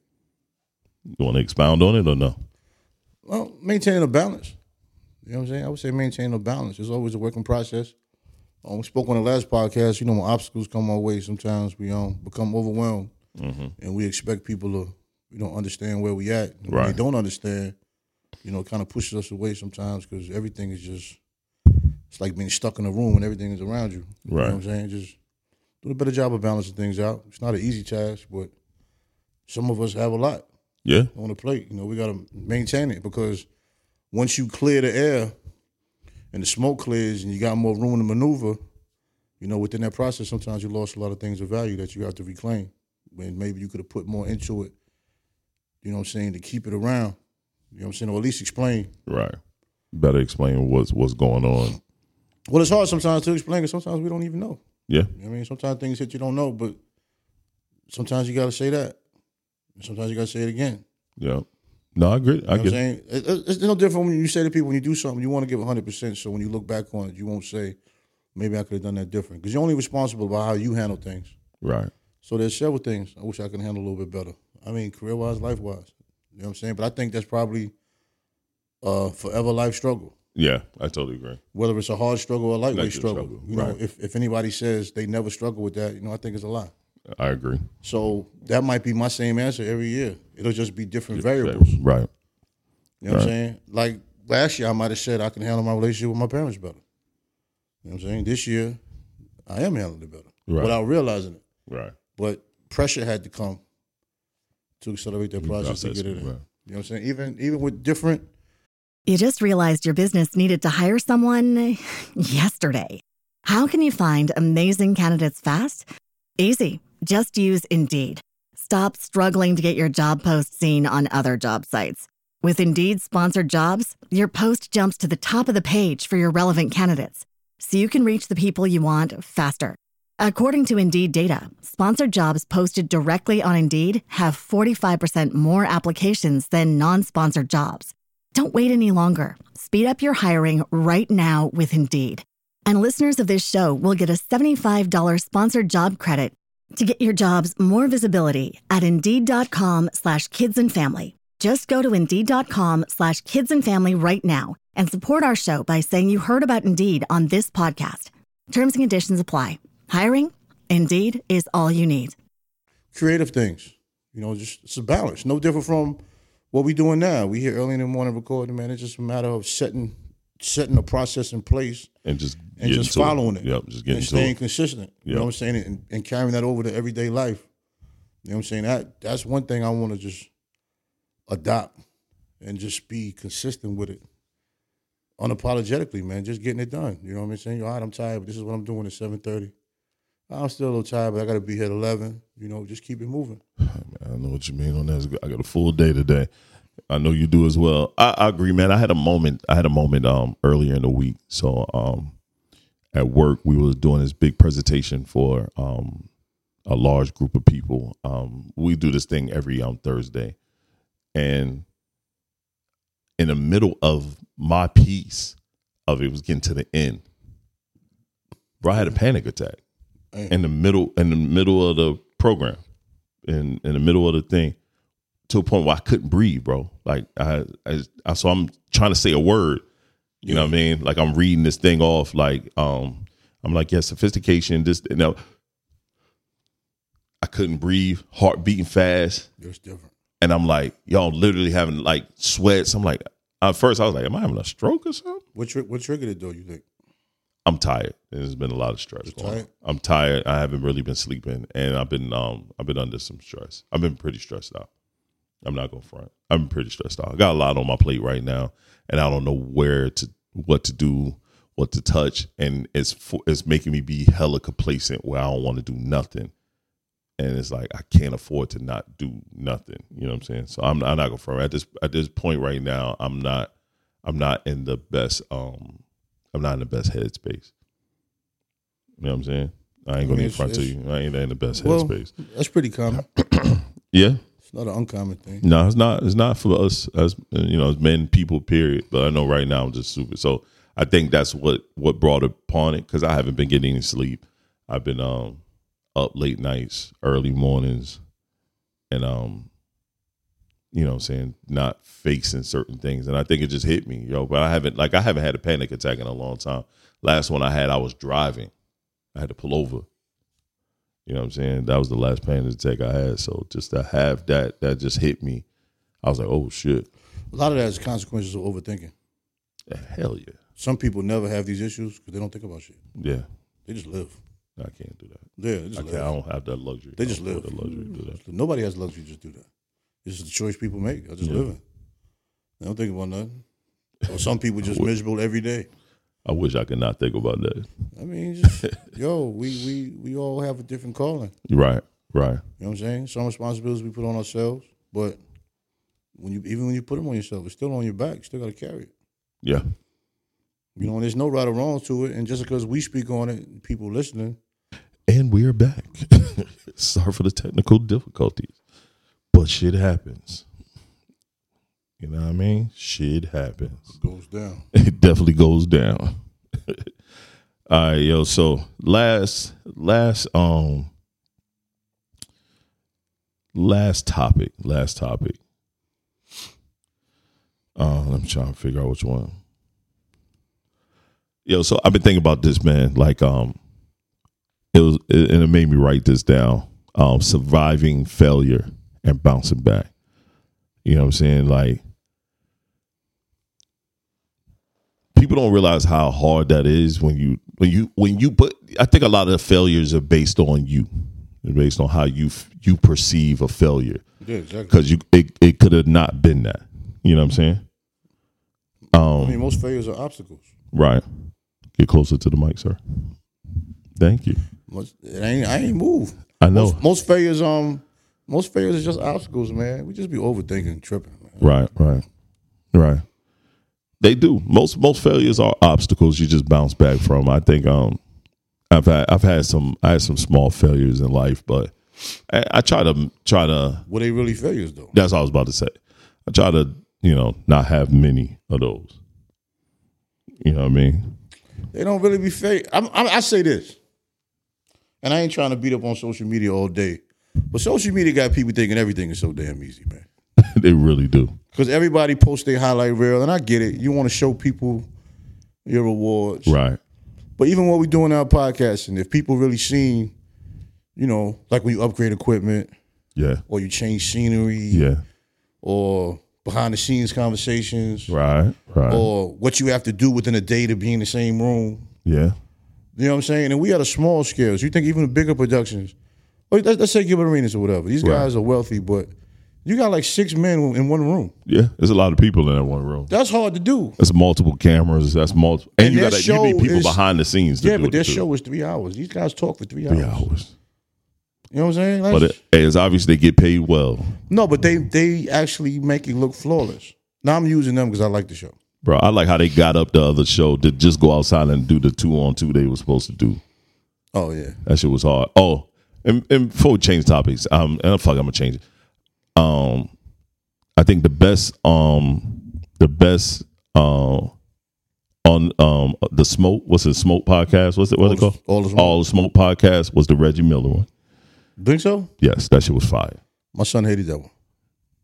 C: You want to expound on it or no?
B: Well, maintaining a balance. You know what I'm saying? I would say maintaining a balance. It's always a working process. Um, we spoke on the last podcast, you know, when obstacles come our way, sometimes we um become overwhelmed. Mm-hmm. And we expect people to, you know, understand where we at. And
C: right.
B: When they don't understand, you know, it kind of pushes us away sometimes because everything is just, it's like being stuck in a room and everything is around you. You
C: right.
B: know what I'm saying? Just do a better job of balancing things out. It's not an easy task, but some of us have a lot
C: yeah.
B: on the plate. You know, we got to maintain it because once you clear the air and the smoke clears and you got more room to maneuver, you know, within that process, sometimes you lost a lot of things of value that you have to reclaim. When maybe you could have put more into it, you know what I'm saying, to keep it around. You know what I'm saying? Or at least explain.
C: Right. Better explain what's what's going on.
B: Well, it's hard sometimes to explain because sometimes we don't even know.
C: Yeah.
B: You know what I mean? Sometimes things that you don't know, but sometimes you got to say that. Sometimes you got to say it again.
C: Yeah. No, I agree.
B: You know
C: I
B: what
C: get
B: I'm saying? It, it, it's no different when you say to people, when you do something, you want to give one hundred percent. So when you look back on it, you won't say, maybe I could have done that different. Because you're only responsible about how you handle things.
C: Right.
B: So there's several things I wish I could handle a little bit better. I mean, career-wise, life-wise. You know what I'm saying? But I think that's probably a forever life struggle.
C: Yeah, I totally agree.
B: Whether it's a hard struggle or a lightweight
C: Like
B: struggle.
C: struggle,
B: You know,
C: right.
B: if, if anybody says they never struggle with that, you know, I think it's a lie.
C: I agree.
B: So that might be my same answer every year. It'll just be different variables.
C: Right.
B: You know what I'm saying? Like last year, I might have said I can handle my relationship with my parents better. You know what I'm saying? This year, I am handling it better
C: Right.
B: without realizing it.
C: Right.
B: But pressure had to come to accelerate that process,
C: Process,
B: to get it in.
C: right.
B: You know what I'm saying? Even even with different.
A: You just realized your business needed to hire someone yesterday. How can you find amazing candidates fast? Easy. Just use Indeed. Stop struggling to get your job post seen on other job sites. With Indeed sponsored jobs, your post jumps to the top of the page for your relevant candidates, so you can reach the people you want faster. According to Indeed data, sponsored jobs posted directly on Indeed have forty-five percent more applications than non-sponsored jobs. Don't wait any longer. Speed up your hiring right now with Indeed. And listeners of this show will get a seventy-five dollars sponsored job credit to get your jobs more visibility at Indeed.com slash kids and family. Just go to Indeed.com slash kids and family right now and support our show by saying you heard about Indeed on this podcast. Terms and conditions apply. Hiring? Indeed is all you need.
B: Creative things. You know, just it's a balance. No different from what we're doing now. We here early in the morning recording, man. It's just a matter of setting setting a process in place
C: And just
B: and just
C: to
B: following it.
C: it. Yep, just getting
B: and
C: to
B: staying
C: it.
B: consistent. You
C: Yep.
B: know what I'm saying? And, and carrying that over to everyday life. You know what I'm saying? That that's one thing I want to just adopt and just be consistent with it. Unapologetically, man. Just getting it done. You know what I'm saying? All right, I'm tired, but this is what I'm doing at seven thirty. I'm still a little tired, but I got to be here at eleven. You know, just keep it moving.
C: I know what you mean on that. I got a full day today. I know you do as well. I, I agree, man. I had a moment. I had a moment um, earlier in the week. So um, at work, we was doing this big presentation for um, a large group of people. Um, we do this thing every um, Thursday, and in the middle of my piece of it was getting to the end, bro, I had a panic attack in the middle in the middle of the program, in in the middle of the thing. to a point where I couldn't breathe, bro. Like I, I, I so I'm trying to say a word. You know what I mean? Like I'm reading this thing off. Like um, I'm like, yeah, sophistication. This now, I couldn't breathe. Heart beating fast.
B: It's different.
C: And I'm like, y'all literally having like sweats. I'm like, at first I was like, am I having a stroke or something?
B: What tri- what triggered it though? You think?
C: I'm tired. There's been a lot of stress.
B: You're tired?
C: I'm tired. I haven't really been sleeping, and I've been um I've been under some stress. I've been pretty stressed out. I'm not gonna front. I'm pretty stressed out. I got a lot on my plate right now, and I don't know where to, what to do, what to touch, and it's it's making me be hella complacent where I don't want to do nothing, and it's like I can't afford to not do nothing. You know what I'm saying? So I'm, I'm not gonna front. At this at this point right now, I'm not I'm not in the best um I'm not in the best headspace. You know what I'm saying? I ain't gonna I mean, front to you. I ain't in the best
B: well,
C: headspace.
B: That's pretty common.
C: Yeah.
B: It's not an uncommon thing.
C: No, it's not. It's not for us as you know, as men, people. Period. But I know right now I'm just super. So I think that's what what brought upon it because I haven't been getting any sleep. I've been um up late nights, early mornings, and um, you know, what I'm saying not facing certain things, and I think it just hit me, yo. But I haven't like I haven't had a panic attack in a long time. Last one I had, I was driving. I had to pull over. You know what I'm saying? That was the last panic attack I had. So just to have that, that just hit me. I was like, oh, shit.
B: A lot of that is consequences of overthinking.
C: Yeah, hell yeah.
B: Some people never have these issues because they don't think about shit.
C: Yeah.
B: They just live.
C: I can't do that.
B: Yeah, they just
C: I,
B: live.
C: can't, I don't have that luxury.
B: They just live.
C: The luxury to do that.
B: Nobody has the luxury to just do that. This is the choice people make. I just
C: Yeah.
B: living. They don't think about nothing. Or some people just miserable every day.
C: I wish I could not think about that.
B: I mean, just, yo, we, we, we all have a different calling.
C: Right, right.
B: You know what I'm saying? Some responsibilities we put on ourselves, but when you even when you put them on yourself, it's still on your back. You still got to carry it.
C: Yeah.
B: You know, and there's no right or wrong to it. And just because we speak on it, people listening.
C: And we're back. Sorry for the technical difficulties. But shit happens. You know what I mean? Shit happens.
B: It goes down.
C: It definitely goes down. All right, yo. So last, last, um, last topic. Last topic. Uh, I'm trying to figure out which one. Yo, so I've been thinking about this, man. Like, um, it was, it, and it made me write this down. Um, surviving failure and bouncing back. You know what I'm saying? Like, people don't realize how hard that is when you when you when you put. I think a lot of the failures are based on you, They're based on how you you perceive a failure.
B: Yeah, exactly.
C: Because you it, it could have not been that. You know what I'm saying? Um,
B: I mean, most failures are obstacles.
C: Right. Get closer to the mic, sir. Thank you.
B: Most, it ain't, I ain't move.
C: I know.
B: Most, most failures, um, most failures are just obstacles, man. We just be overthinking, tripping. Man.
C: Right, right, right. They do. Most most failures are obstacles you just bounce back from. I think um, I've had I've had some I had some small failures in life, but I, I try to try to.
B: Were they really failures though?
C: That's what I was about to say. I try to you know not have many of those. You know what I mean?
B: They don't really be fail. I'm, I'm, I say this, and I ain't trying to beat up on social media all day, but social media got people thinking everything is so damn easy, man.
C: They really do.
B: Because everybody posts their highlight reel, and I get it. You want to show people your rewards.
C: Right.
B: But even what we do in our podcasting, if people really seen, you know, like when you upgrade equipment.
C: Yeah.
B: Or you change scenery.
C: Yeah.
B: Or behind the scenes conversations.
C: Right. Right.
B: Or what you have to do within a day to be in the same room.
C: Yeah.
B: You know what I'm saying? And we at a small scale. So you think even the bigger productions, or let's, let's say Gilbert Arenas or whatever. These guys right. are wealthy, but you got like six men in one room.
C: Yeah, there's a lot of people in that one room.
B: That's hard to do.
C: That's multiple cameras. That's multiple, and, and you got you need people is, behind the scenes. To
B: yeah,
C: do
B: but their
C: too.
B: show is three hours. These guys talk for three,
C: three
B: hours.
C: Three hours.
B: You know what I'm saying? That's,
C: but it, it's obvious they get paid well.
B: No, but they they actually make it look flawless. Now I'm using them because I like the show.
C: Bro, I like how they got up the other show to just go outside and do the two on two they were supposed to do.
B: Oh yeah,
C: that shit was hard. Oh, and, and before we change topics, um, and fuck, I'm gonna change it. Um. I think the best, um, the best, uh, on um the smoke. What's the smoke podcast? What's it? What it called?
B: All the smoke.
C: All the smoke podcast was the Reggie Miller one.
B: Think so?
C: Yes, that shit was fire.
B: My son hated that one.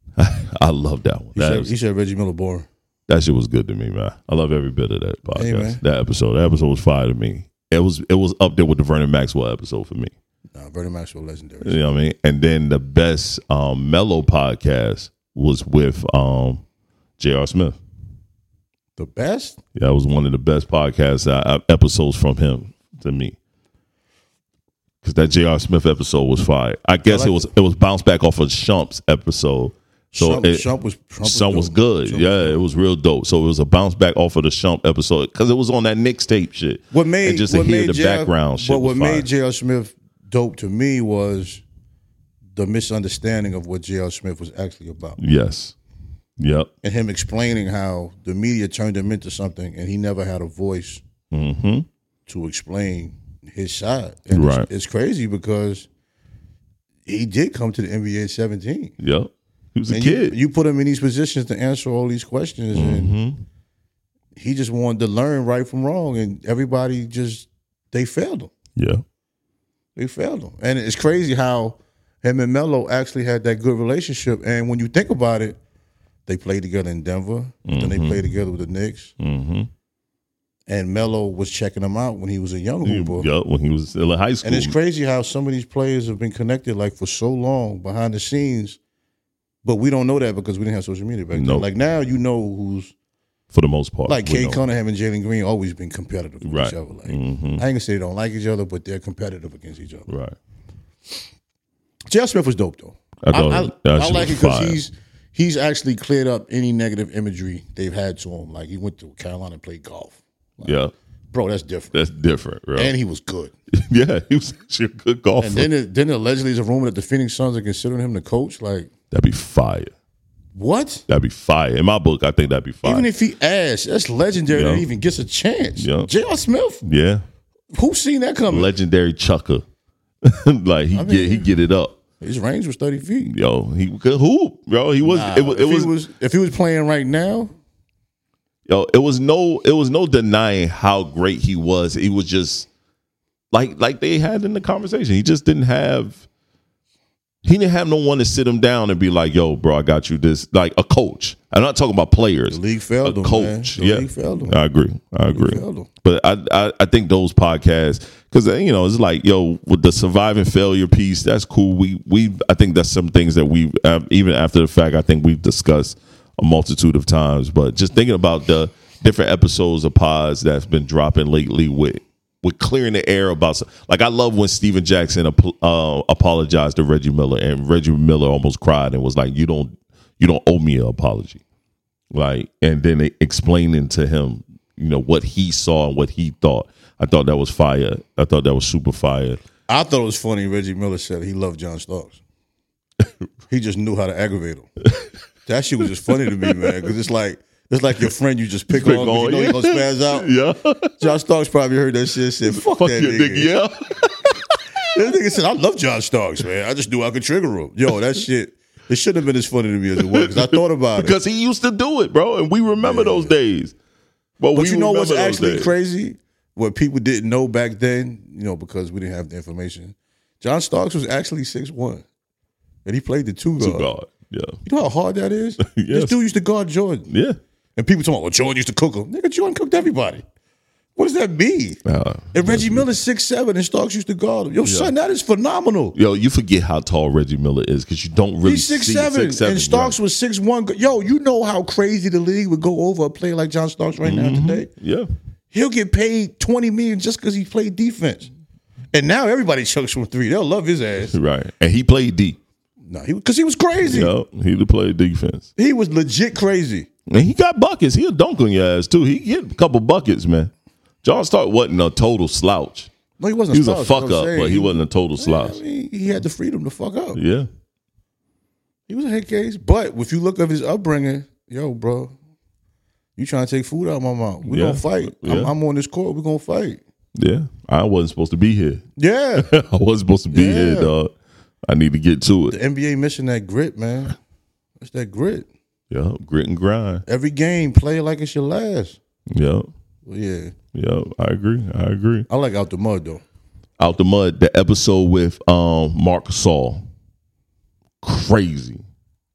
C: I love that one.
B: He,
C: That,
B: said,
C: was,
B: he said Reggie Miller boring.
C: that shit was good to me, man. I love every bit of that podcast.
B: Hey, man.
C: That episode. That episode was fire to me. It was it was up there with the Vernon Maxwell episode for me.
B: Nah, Vernon Maxwell legendary.
C: You know what I mean? And then the best um, Mellow podcast was with um, J R. Smith.
B: The best?
C: Yeah, it was one of the best podcast uh, episodes from him to me. Because that J R. Smith episode was fire. I guess
B: like
C: it was it was bounced back off of Shump's episode. So
B: Shump,
C: it,
B: Shump was Shump was,
C: Shump was
B: dope.
C: good.
B: Shump
C: yeah,
B: was
C: it was real dope. So it was a bounce back off of the Shump episode because it was on that mixtape shit.
B: What made
C: and just to
B: what
C: hear
B: made
C: the
B: J R
C: background shit
B: But what
C: was fire.
B: made J R. Smith dope to me was the misunderstanding of what J R. Smith was actually about.
C: Yes. Yep.
B: And him explaining how the media turned him into something and he never had a voice
C: Mm-hmm.
B: to explain his side. And
C: Right.
B: it's, it's crazy because he did come to the N B A at seventeen.
C: Yep. He was a
B: And
C: kid.
B: You, you put him in these positions to answer all these questions, and
C: mm-hmm.
B: he just wanted to learn right from wrong, and everybody just they failed him.
C: Yeah.
B: They failed him, and it's crazy how him and Melo actually had that good relationship. And when you think about it, they played together in Denver,
C: Mm-hmm.
B: then they played together with the Knicks,
C: Mm-hmm.
B: and Melo was checking him out when he was a young hooper.
C: Yep. When he was still in high school.
B: And it's crazy how some of these players have been connected like for so long behind the scenes, but we don't know that because we didn't have social media back then.
C: Nope.
B: Like now, you know who's
C: for the most part.
B: like
C: we
B: Kay
C: know.
B: Cunningham and Jalen Green always been competitive with
C: Right.
B: each other. Like
C: Mhm.
B: I ain't gonna say they don't like each other, but they're competitive against each other.
C: Right.
B: J R. Smith was dope though.
C: I thought
B: I,
C: that
B: I
C: shit
B: like
C: was
B: it because
C: fire.
B: he's he's actually cleared up any negative imagery they've had to him. Like he went to Carolina and played golf. Like,
C: Yeah.
B: bro, that's different.
C: That's different, bro.
B: And he was good.
C: yeah, he was actually a good golfer.
B: And then, it, then allegedly there's a rumor that the Phoenix Suns are considering him the coach. Like
C: That'd be fire.
B: what?
C: That'd be fire. In my book, I think that'd be fire.
B: Even if he ass, that's legendary
C: Yeah.
B: that he even gets a chance.
C: Yeah.
B: J R. Smith,
C: yeah.
B: who's seen that coming?
C: Legendary chucker. like he
B: mean-
C: get he get it up.
B: His range was thirty feet.
C: Yo, he could hoop. Yo, he was
B: Nah,
C: it was it
B: if,
C: was,
B: he was if he was playing right now,
C: yo, it was no it was no denying how great he was. He was just like like they had in the conversation. He just didn't have he didn't have no one to sit him down and be like, yo, bro, I got you this. Like a coach. I'm not talking about players.
B: the league failed
C: a
B: him.
C: coach.
B: Man. The
C: Yeah.
B: league failed him.
C: I agree. I agree.
B: failed him.
C: But I, I I think those podcasts, because you know, it's like, yo, with the surviving failure piece, that's cool. We we I think that's some things that we uh, even after the fact, I think we've discussed a multitude of times. But just thinking about the different episodes of pods that's been dropping lately with with clearing the air about, like I love when Steven Jackson uh, apologized to Reggie Miller, and Reggie Miller almost cried and was like, you don't you don't owe me an apology. Like, and then they explaining to him, you know, what he saw and what he thought. I thought that was fire. I thought that was super fire.
B: I thought it was funny. Reggie Miller said he loved John Starks. He just knew how to aggravate him. That shit was just funny to me, man. Because it's like it's like your friend you just pick,
C: Pick
B: on. 'Cause
C: on,
B: you know
C: yeah.
B: he's gonna spaz out.
C: Yeah.
B: John Starks probably heard that shit and said, "Fuck,
C: Fuck
B: that
C: your
B: nigga."
C: nigga. Yeah.
B: That nigga said, "I love John Starks, man. I just knew I could trigger him." Yo, that shit. It shouldn't have been as funny to me as it was because I thought about it.
C: Because he used to do it, bro. And we remember those days. But,
B: But
C: we
B: you know what's
C: remember those
B: actually
C: days.
B: crazy? What people didn't know back then, you know, because we didn't have the information. John Starks was actually six one, and he played the two guard.
C: To God. Yeah.
B: You know how hard that is?
C: Yes.
B: This dude used to guard Jordan.
C: Yeah.
B: And people talking about, well, Jordan used to cook him. Nigga, Jordan cooked everybody. What does that mean?
C: Uh,
B: And Reggie Miller's six seven and Starks used to guard him. Yo, son, that is phenomenal.
C: Yo, you forget how tall Reggie Miller is because you don't really
B: He's six
C: see
B: seven,
C: six seven,
B: and Starks
C: right.
B: was six one. Yo, you know how crazy the league would go over a player like John Starks right now today?
C: Yeah.
B: He'll get paid twenty million dollars just because he played defense. And now everybody chucks from three. They'll love his ass.
C: Right. And he played D.
B: No, he because he was crazy.
C: Yo, he played defense.
B: He was legit crazy.
C: And he got buckets. He'll dunk on your ass, too. He get a couple buckets, man. John Stark wasn't a total slouch.
B: No, he wasn't.
C: He was a
B: slouch,
C: fuck
B: you know what
C: up,
B: I'm saying?
C: but he wasn't a total
B: I
C: slouch.
B: mean, he had the freedom to fuck up.
C: Yeah.
B: He was a head case. But if you look at his upbringing, yo, bro, you trying to take food out of my mouth. We're
C: Yeah.
B: going to fight. I'm,
C: Yeah.
B: I'm on this court. We're going to fight.
C: Yeah. I wasn't supposed to be here.
B: Yeah.
C: I wasn't supposed to be
B: Yeah.
C: here, dog. I need to get to
B: The
C: it.
B: N B A missing that grit, man. It's that grit.
C: Yeah. Grit and grind.
B: Every game, play it like it's your last.
C: Yeah.
B: Well, yeah.
C: Yeah. I agree. I agree.
B: I like Out the Mud, though.
C: Out the Mud, the episode with um Mark Saul. Crazy.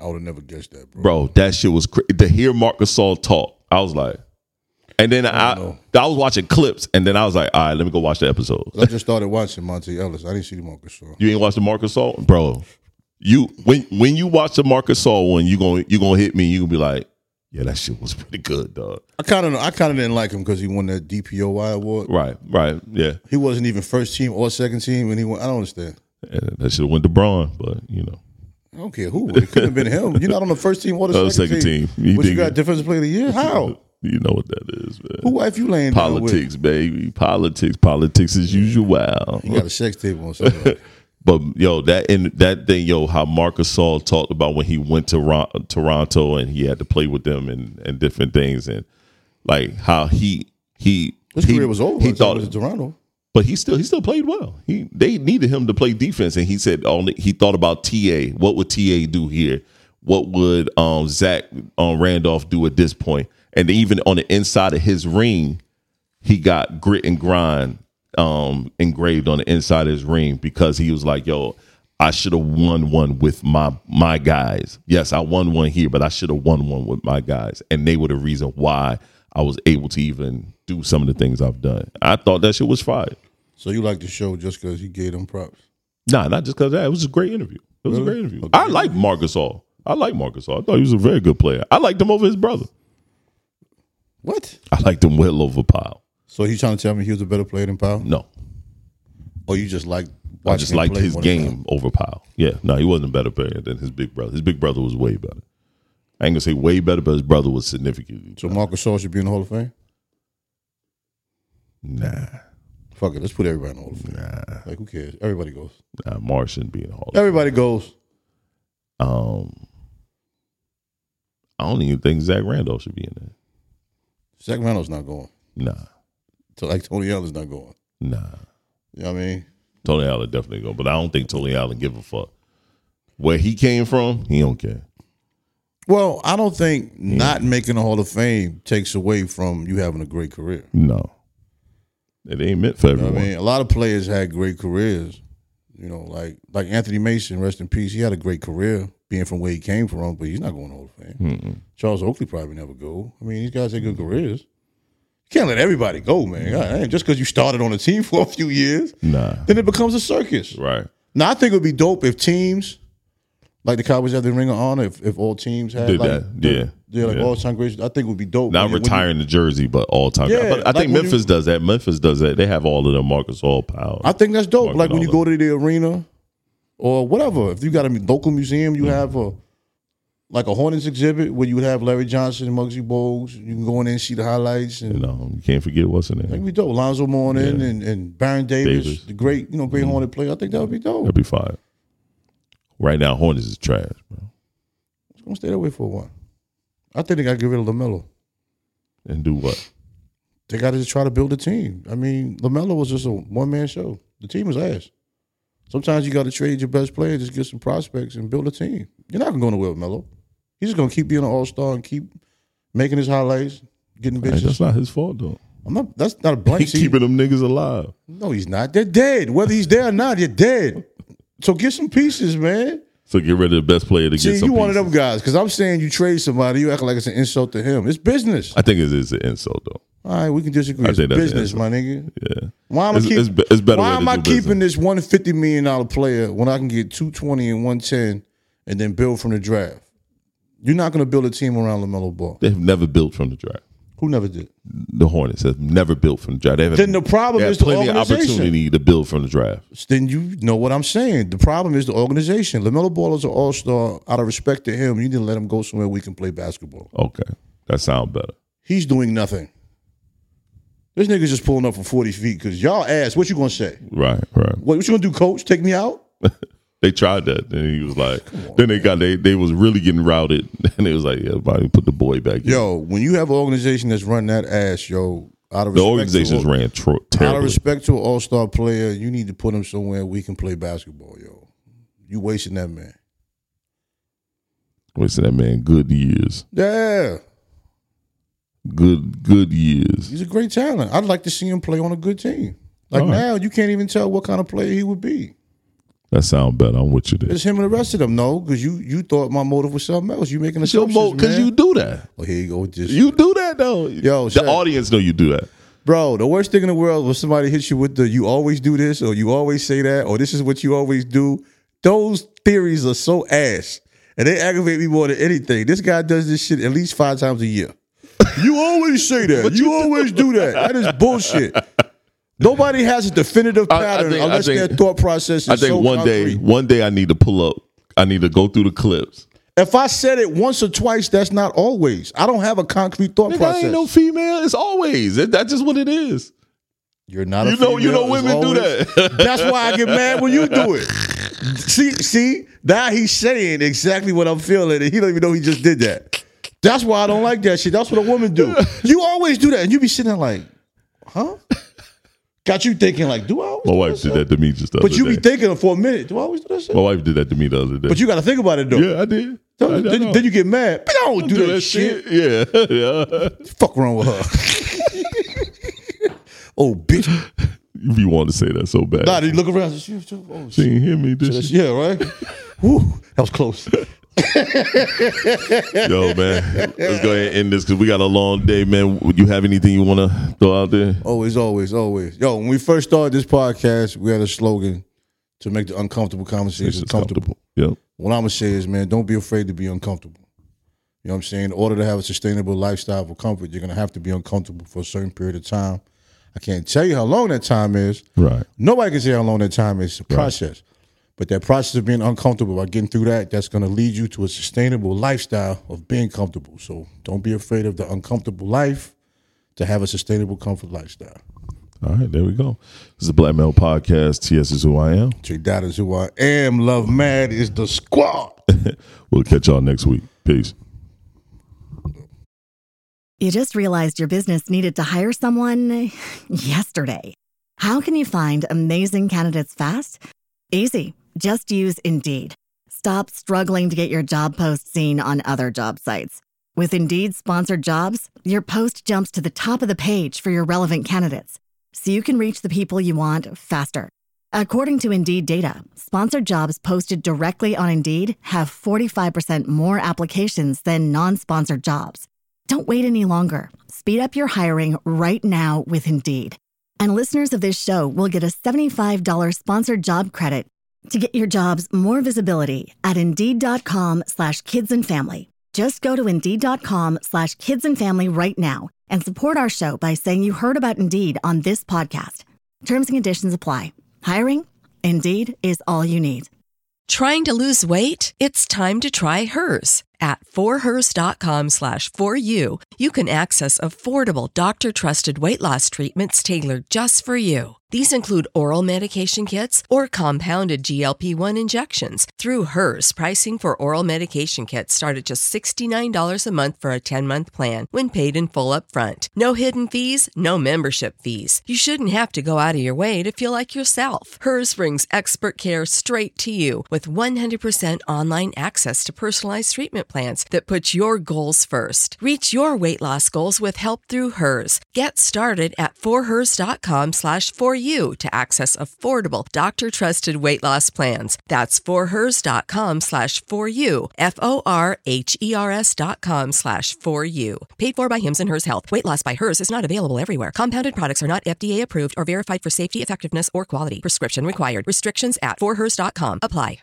B: I would have never guessed that, bro.
C: Bro, that shit was crazy. To hear Marc Gasol talk, I was like, and then I, I, I was watching clips, and then I was like, all right, let me go watch the episode.
B: I just started watching Monty Ellis. I didn't see the Marc Gasol.
C: You ain't watched the Marc Gasol, bro. You when when you watch the Marc Gasol one, you gonna you gonna hit me. You gonna be like, yeah, that shit was pretty good, dog.
B: I kind of I kind of didn't like him because he won that D P O Y award.
C: Right, right, yeah.
B: He wasn't even first team or second team, and he won. I don't understand.
C: Yeah, that should have went to Braun, but you know.
B: I don't care who. It couldn't have been him. You're not on the first team or the
C: Oh,
B: second,
C: second
B: team.
C: team. You
B: But you
C: think
B: got
C: it-
B: defensive player of the year? How?
C: You know what that is, man.
B: Who wife you laying down with?
C: Politics, baby. Politics. Politics as usual.
B: You got a sex tape on somebody.
C: But yo, that in that thing, yo, how Marc Gasol talked about when he went to Ron, Toronto and he had to play with them and, and different things, and like how he he
B: His
C: he,
B: career was over.
C: He
B: He
C: thought
B: it was Toronto.
C: but he still he still played well. He they needed him to play defense, and he said only he thought about T A. What would T A do here? What would um, Zach um, Randolph do at this point? And even on the inside of his ring, he got grit and grind um, engraved on the inside of his ring because he was like, "Yo, I should have won one with my my guys. Yes, I won one here, but I should have won one with my guys, and they were the reason why I was able to even do some of the things I've done." I thought that shit was fire.
B: So you like the show just because he gave them props?
C: Nah, not just because of that. It was a great interview. It was
B: Really?
C: a great interview.
B: Okay.
C: I like Marc Gasol. I like Marc Gasol. I thought he was a very good player. I liked him over his brother.
B: What?
C: I liked him well over Powell.
B: So you trying to tell me he was a better player than Powell?
C: No,
B: Or you just like
C: I just liked his
B: more than
C: game over Powell. Yeah, no, he wasn't a better player than his big brother. His big brother was way better. I ain't gonna say way better, but his brother was significantly.
B: So Marc Gasol should be in the Hall of Fame?
C: Nah,
B: Fuck it, let's put everybody in the Hall of Fame.
C: nah,
B: Like, who cares? Everybody goes.
C: nah. Mark shouldn't be in the Hall. of
B: Everybody goes.
C: Um, I don't even think Zach Randolph should be in there.
B: Zach Randolph's not going.
C: Nah,
B: So like Tony Allen's not going.
C: nah.
B: You know what I mean?
C: Tony Allen definitely go, but I don't think Tony Allen give a fuck. Where he came from, he don't care.
B: Well, I don't think not making the Hall of Fame takes away from you having a great career.
C: No, it ain't meant for
B: You know
C: everyone.
B: what I mean? A lot of players had great careers. You know, like like Anthony Mason, rest in peace. He had a great career being from where he came from, but he's not going to Hall of Fame.
C: Mm-mm.
B: Charles Oakley probably never go. I mean, these guys had good careers. You can't let everybody go, man. God, ain't just because you started on a team for a few years,
C: Nah,
B: then it becomes a circus.
C: right.
B: Now, I think it would be dope if teams, like the Cowboys have the Ring of Honor, if, if all teams had
C: Did
B: like,
C: that,
B: the-
C: yeah.
B: yeah, like
C: Yeah.
B: all-time greats. I think it would be dope.
C: Not
B: When you- when you-
C: retiring the jersey, but all time.
B: Yeah,
C: but I
B: like
C: think
B: when
C: Memphis
B: you-
C: does that. Memphis does that. They have all of them. Marcus All Powell.
B: I think that's dope.
C: Mark
B: Like when you
C: Ronaldo.
B: go to the arena or whatever. If you got a local museum,
C: Mm-hmm.
B: you have a like a Hornets exhibit where you would have Larry Johnson and Muggsy Bogues. You can go in there and see the highlights. And
C: You know, you can't forget what's in
B: I think
C: there.
B: it'd be dope. Lonzo Mourning
C: Yeah.
B: and, and Baron Davis,
C: Davis.
B: the great, you know, great
C: Mhm.
B: Hornet player. I think that would be dope.
C: That'd be fine. Right now, Hornets is trash, bro.
B: It's gonna stay that way for a while. I think they got to get rid of LaMelo.
C: And do what?
B: They got to just try to build a team. I mean, LaMelo was just a one man show. The team was ass. Sometimes you got to trade your best player, just get some prospects and build a team. You're not gonna go nowhere with Melo. He's just gonna keep being an all star and keep making his highlights, getting
C: Hey,
B: bitches.
C: that's not his fault though.
B: I'm not. That's not a blank.
C: He's
B: See,
C: keeping them niggas alive.
B: no, he's not. They're dead. Whether he's there or not, you're dead. So get some pieces, man.
C: So get rid of the best player to
B: See,
C: get some
B: you one of
C: pieces.
B: them guys because I'm saying you trade somebody, you act like it's an insult to him. It's business.
C: I think it is an insult though.
B: All right, we can disagree.
C: I
B: It's
C: think that's
B: business,
C: an
B: my nigga.
C: Yeah.
B: Why am I
C: It's-
B: keep,
C: it's be- it's better
B: Why
C: way to
B: am I
C: do
B: keeping
C: business.
B: this one fifty million dollar player when I can get two twenty and one ten and then build from the draft? You're not going to build a team around LaMelo Ball.
C: They've never built from the draft.
B: Who never did?
C: The Hornets have never built from the draft. They have
B: Then the problem
C: they have
B: is the
C: plenty of
B: organization.
C: opportunity to build from the draft.
B: Then you know what I'm saying. The problem is the organization. LaMelo Ball is an all star. Out of respect to him, you need to let him go somewhere we can play basketball.
C: Okay, that sounds better.
B: He's doing nothing. This nigga's just pulling up from forty feet because y'all asked, what you going to say?
C: Right, right.
B: What, what you going to do, coach? Take me out?
C: They tried that, and he was like, then they got they they was really getting routed, and it was like, yeah, buddy, put the boy back. in.
B: Yo, when you have an organization that's run that ass, yo, out of
C: The
B: respect
C: organizations
B: to,
C: ran tro-
B: out of
C: terribly.
B: respect to an all star player, you need to put him somewhere we can play basketball, yo. You wasting that man.
C: Wasting that man good years,
B: Yeah,
C: good good years.
B: he's a great talent. I'd like to see him play on a good team. Like
C: All right.
B: now, you can't even tell what kind of player he would be.
C: That sound better. I'm with you there.
B: It's him and the rest of them. No, because you you thought my motive was something else. You making assumptions,
C: Because
B: man.
C: you do that.
B: Oh, here you go with this.
C: You do that though.
B: Yo,
C: the
B: Shaq.
C: audience know you do that.
B: Bro, the worst thing in the world was somebody hits you with the you always do this or you always say that or this is what you always do. Those theories are so ass. And they aggravate me more than anything. This guy does this shit at least five times a year. You always say that. You, you always do that. That is bullshit. Nobody has a definitive pattern
C: I, I think,
B: unless
C: I think,
B: their thought process is
C: I think
B: so
C: one
B: concrete.
C: day, one day I need to pull up. I need to go through the clips.
B: If I said it once or twice, that's not always. I don't have a concrete thought
C: Nigga,
B: process.
C: I ain't no female. It's always. That, that's just what it is.
B: You're not a
C: You know,
B: female.
C: you know,
B: It's
C: women do
B: always-
C: that.
B: That's why I get mad when you do it. See, see, now he's saying exactly what I'm feeling, and he don't even know he just did that. That's why I don't like that shit. That's what a woman do. You always do that, and you be sitting there like, huh? Got you thinking like, do I always
C: My
B: do
C: wife did that to me just the
B: But
C: other
B: you
C: day.
B: be thinking for a minute, do I always do that shit?
C: My wife did that to me the other day.
B: But you got to think about it though.
C: yeah, I did. I, I
B: then,
C: know.
B: then you get mad. But I don't do,
C: do
B: that, shit.
C: Yeah, yeah.
B: Fuck wrong with her. Oh, bitch.
C: You be wanting to say that so bad.
B: Nah, you look around. She, she, oh,
C: She
B: shit.
C: ain't hear me. Did she?
B: Yeah, right? Whew, that was close.
C: Yo, man, let's go ahead and end this because we got a long day, man. Would you have anything you want to throw out there?
B: Always, always, always. Yo, when we first started this podcast, we had a slogan to make the uncomfortable conversations
C: It's
B: comfortable.
C: Yep.
B: What I'm going to say is, man, don't be afraid to be uncomfortable. You know what I'm saying? In order to have a sustainable lifestyle for comfort, you're going to have to be uncomfortable for a certain period of time. I can't tell you how long that time is.
C: Right.
B: Nobody can say how long that time is. It's a process. But that process of being uncomfortable, by getting through that, that's going to lead you to a sustainable lifestyle of being comfortable. So don't be afraid of the uncomfortable life to have a sustainable comfort lifestyle.
C: All right, there we go. This is the Black Male Podcast. T S is who I am.
B: J Dot is who I am. Love Mad is the squad.
C: We'll catch y'all next week. Peace.
A: You just realized your business needed to hire someone yesterday. How can you find amazing candidates fast? Easy. Just use Indeed. Stop struggling to get your job post seen on other job sites. With Indeed sponsored jobs, your post jumps to the top of the page for your relevant candidates, so you can reach the people you want faster. According to Indeed data, sponsored jobs posted directly on Indeed have forty-five percent more applications than non-sponsored jobs. Don't wait any longer. Speed up your hiring right now with Indeed. And listeners of this show will get a seventy-five dollars sponsored job credit to get your jobs more visibility at Indeed.com slash kids and family. Just go to Indeed.com slash kids and family right now and support our show by saying you heard about Indeed on this podcast. Terms and conditions apply. Hiring? Indeed is all you need.
F: Trying to lose weight? It's time to try Hers. At forhers.com slash for you, you can access affordable, doctor-trusted weight loss treatments tailored just for you. These include oral medication kits or compounded G L P one injections. Through Hers, pricing for oral medication kits start at just sixty-nine dollars a month for a ten-month plan when paid in full upfront. No hidden fees, no membership fees. You shouldn't have to go out of your way to feel like yourself. Hers brings expert care straight to you with one hundred percent online access to personalized treatment plans that put your goals first. Reach your weight loss goals with help through Hers. Get started at forhers.com slash for you to access affordable, doctor-trusted weight loss plans. That's forhers.com slash for you. F-O-R-H-E-R-S dot com slash for you. Paid for by Hims and Hers Health. Weight loss by Hers is not available everywhere. Compounded products are not F D A approved or verified for safety, effectiveness, or quality. Prescription required. Restrictions at forhers dot com apply.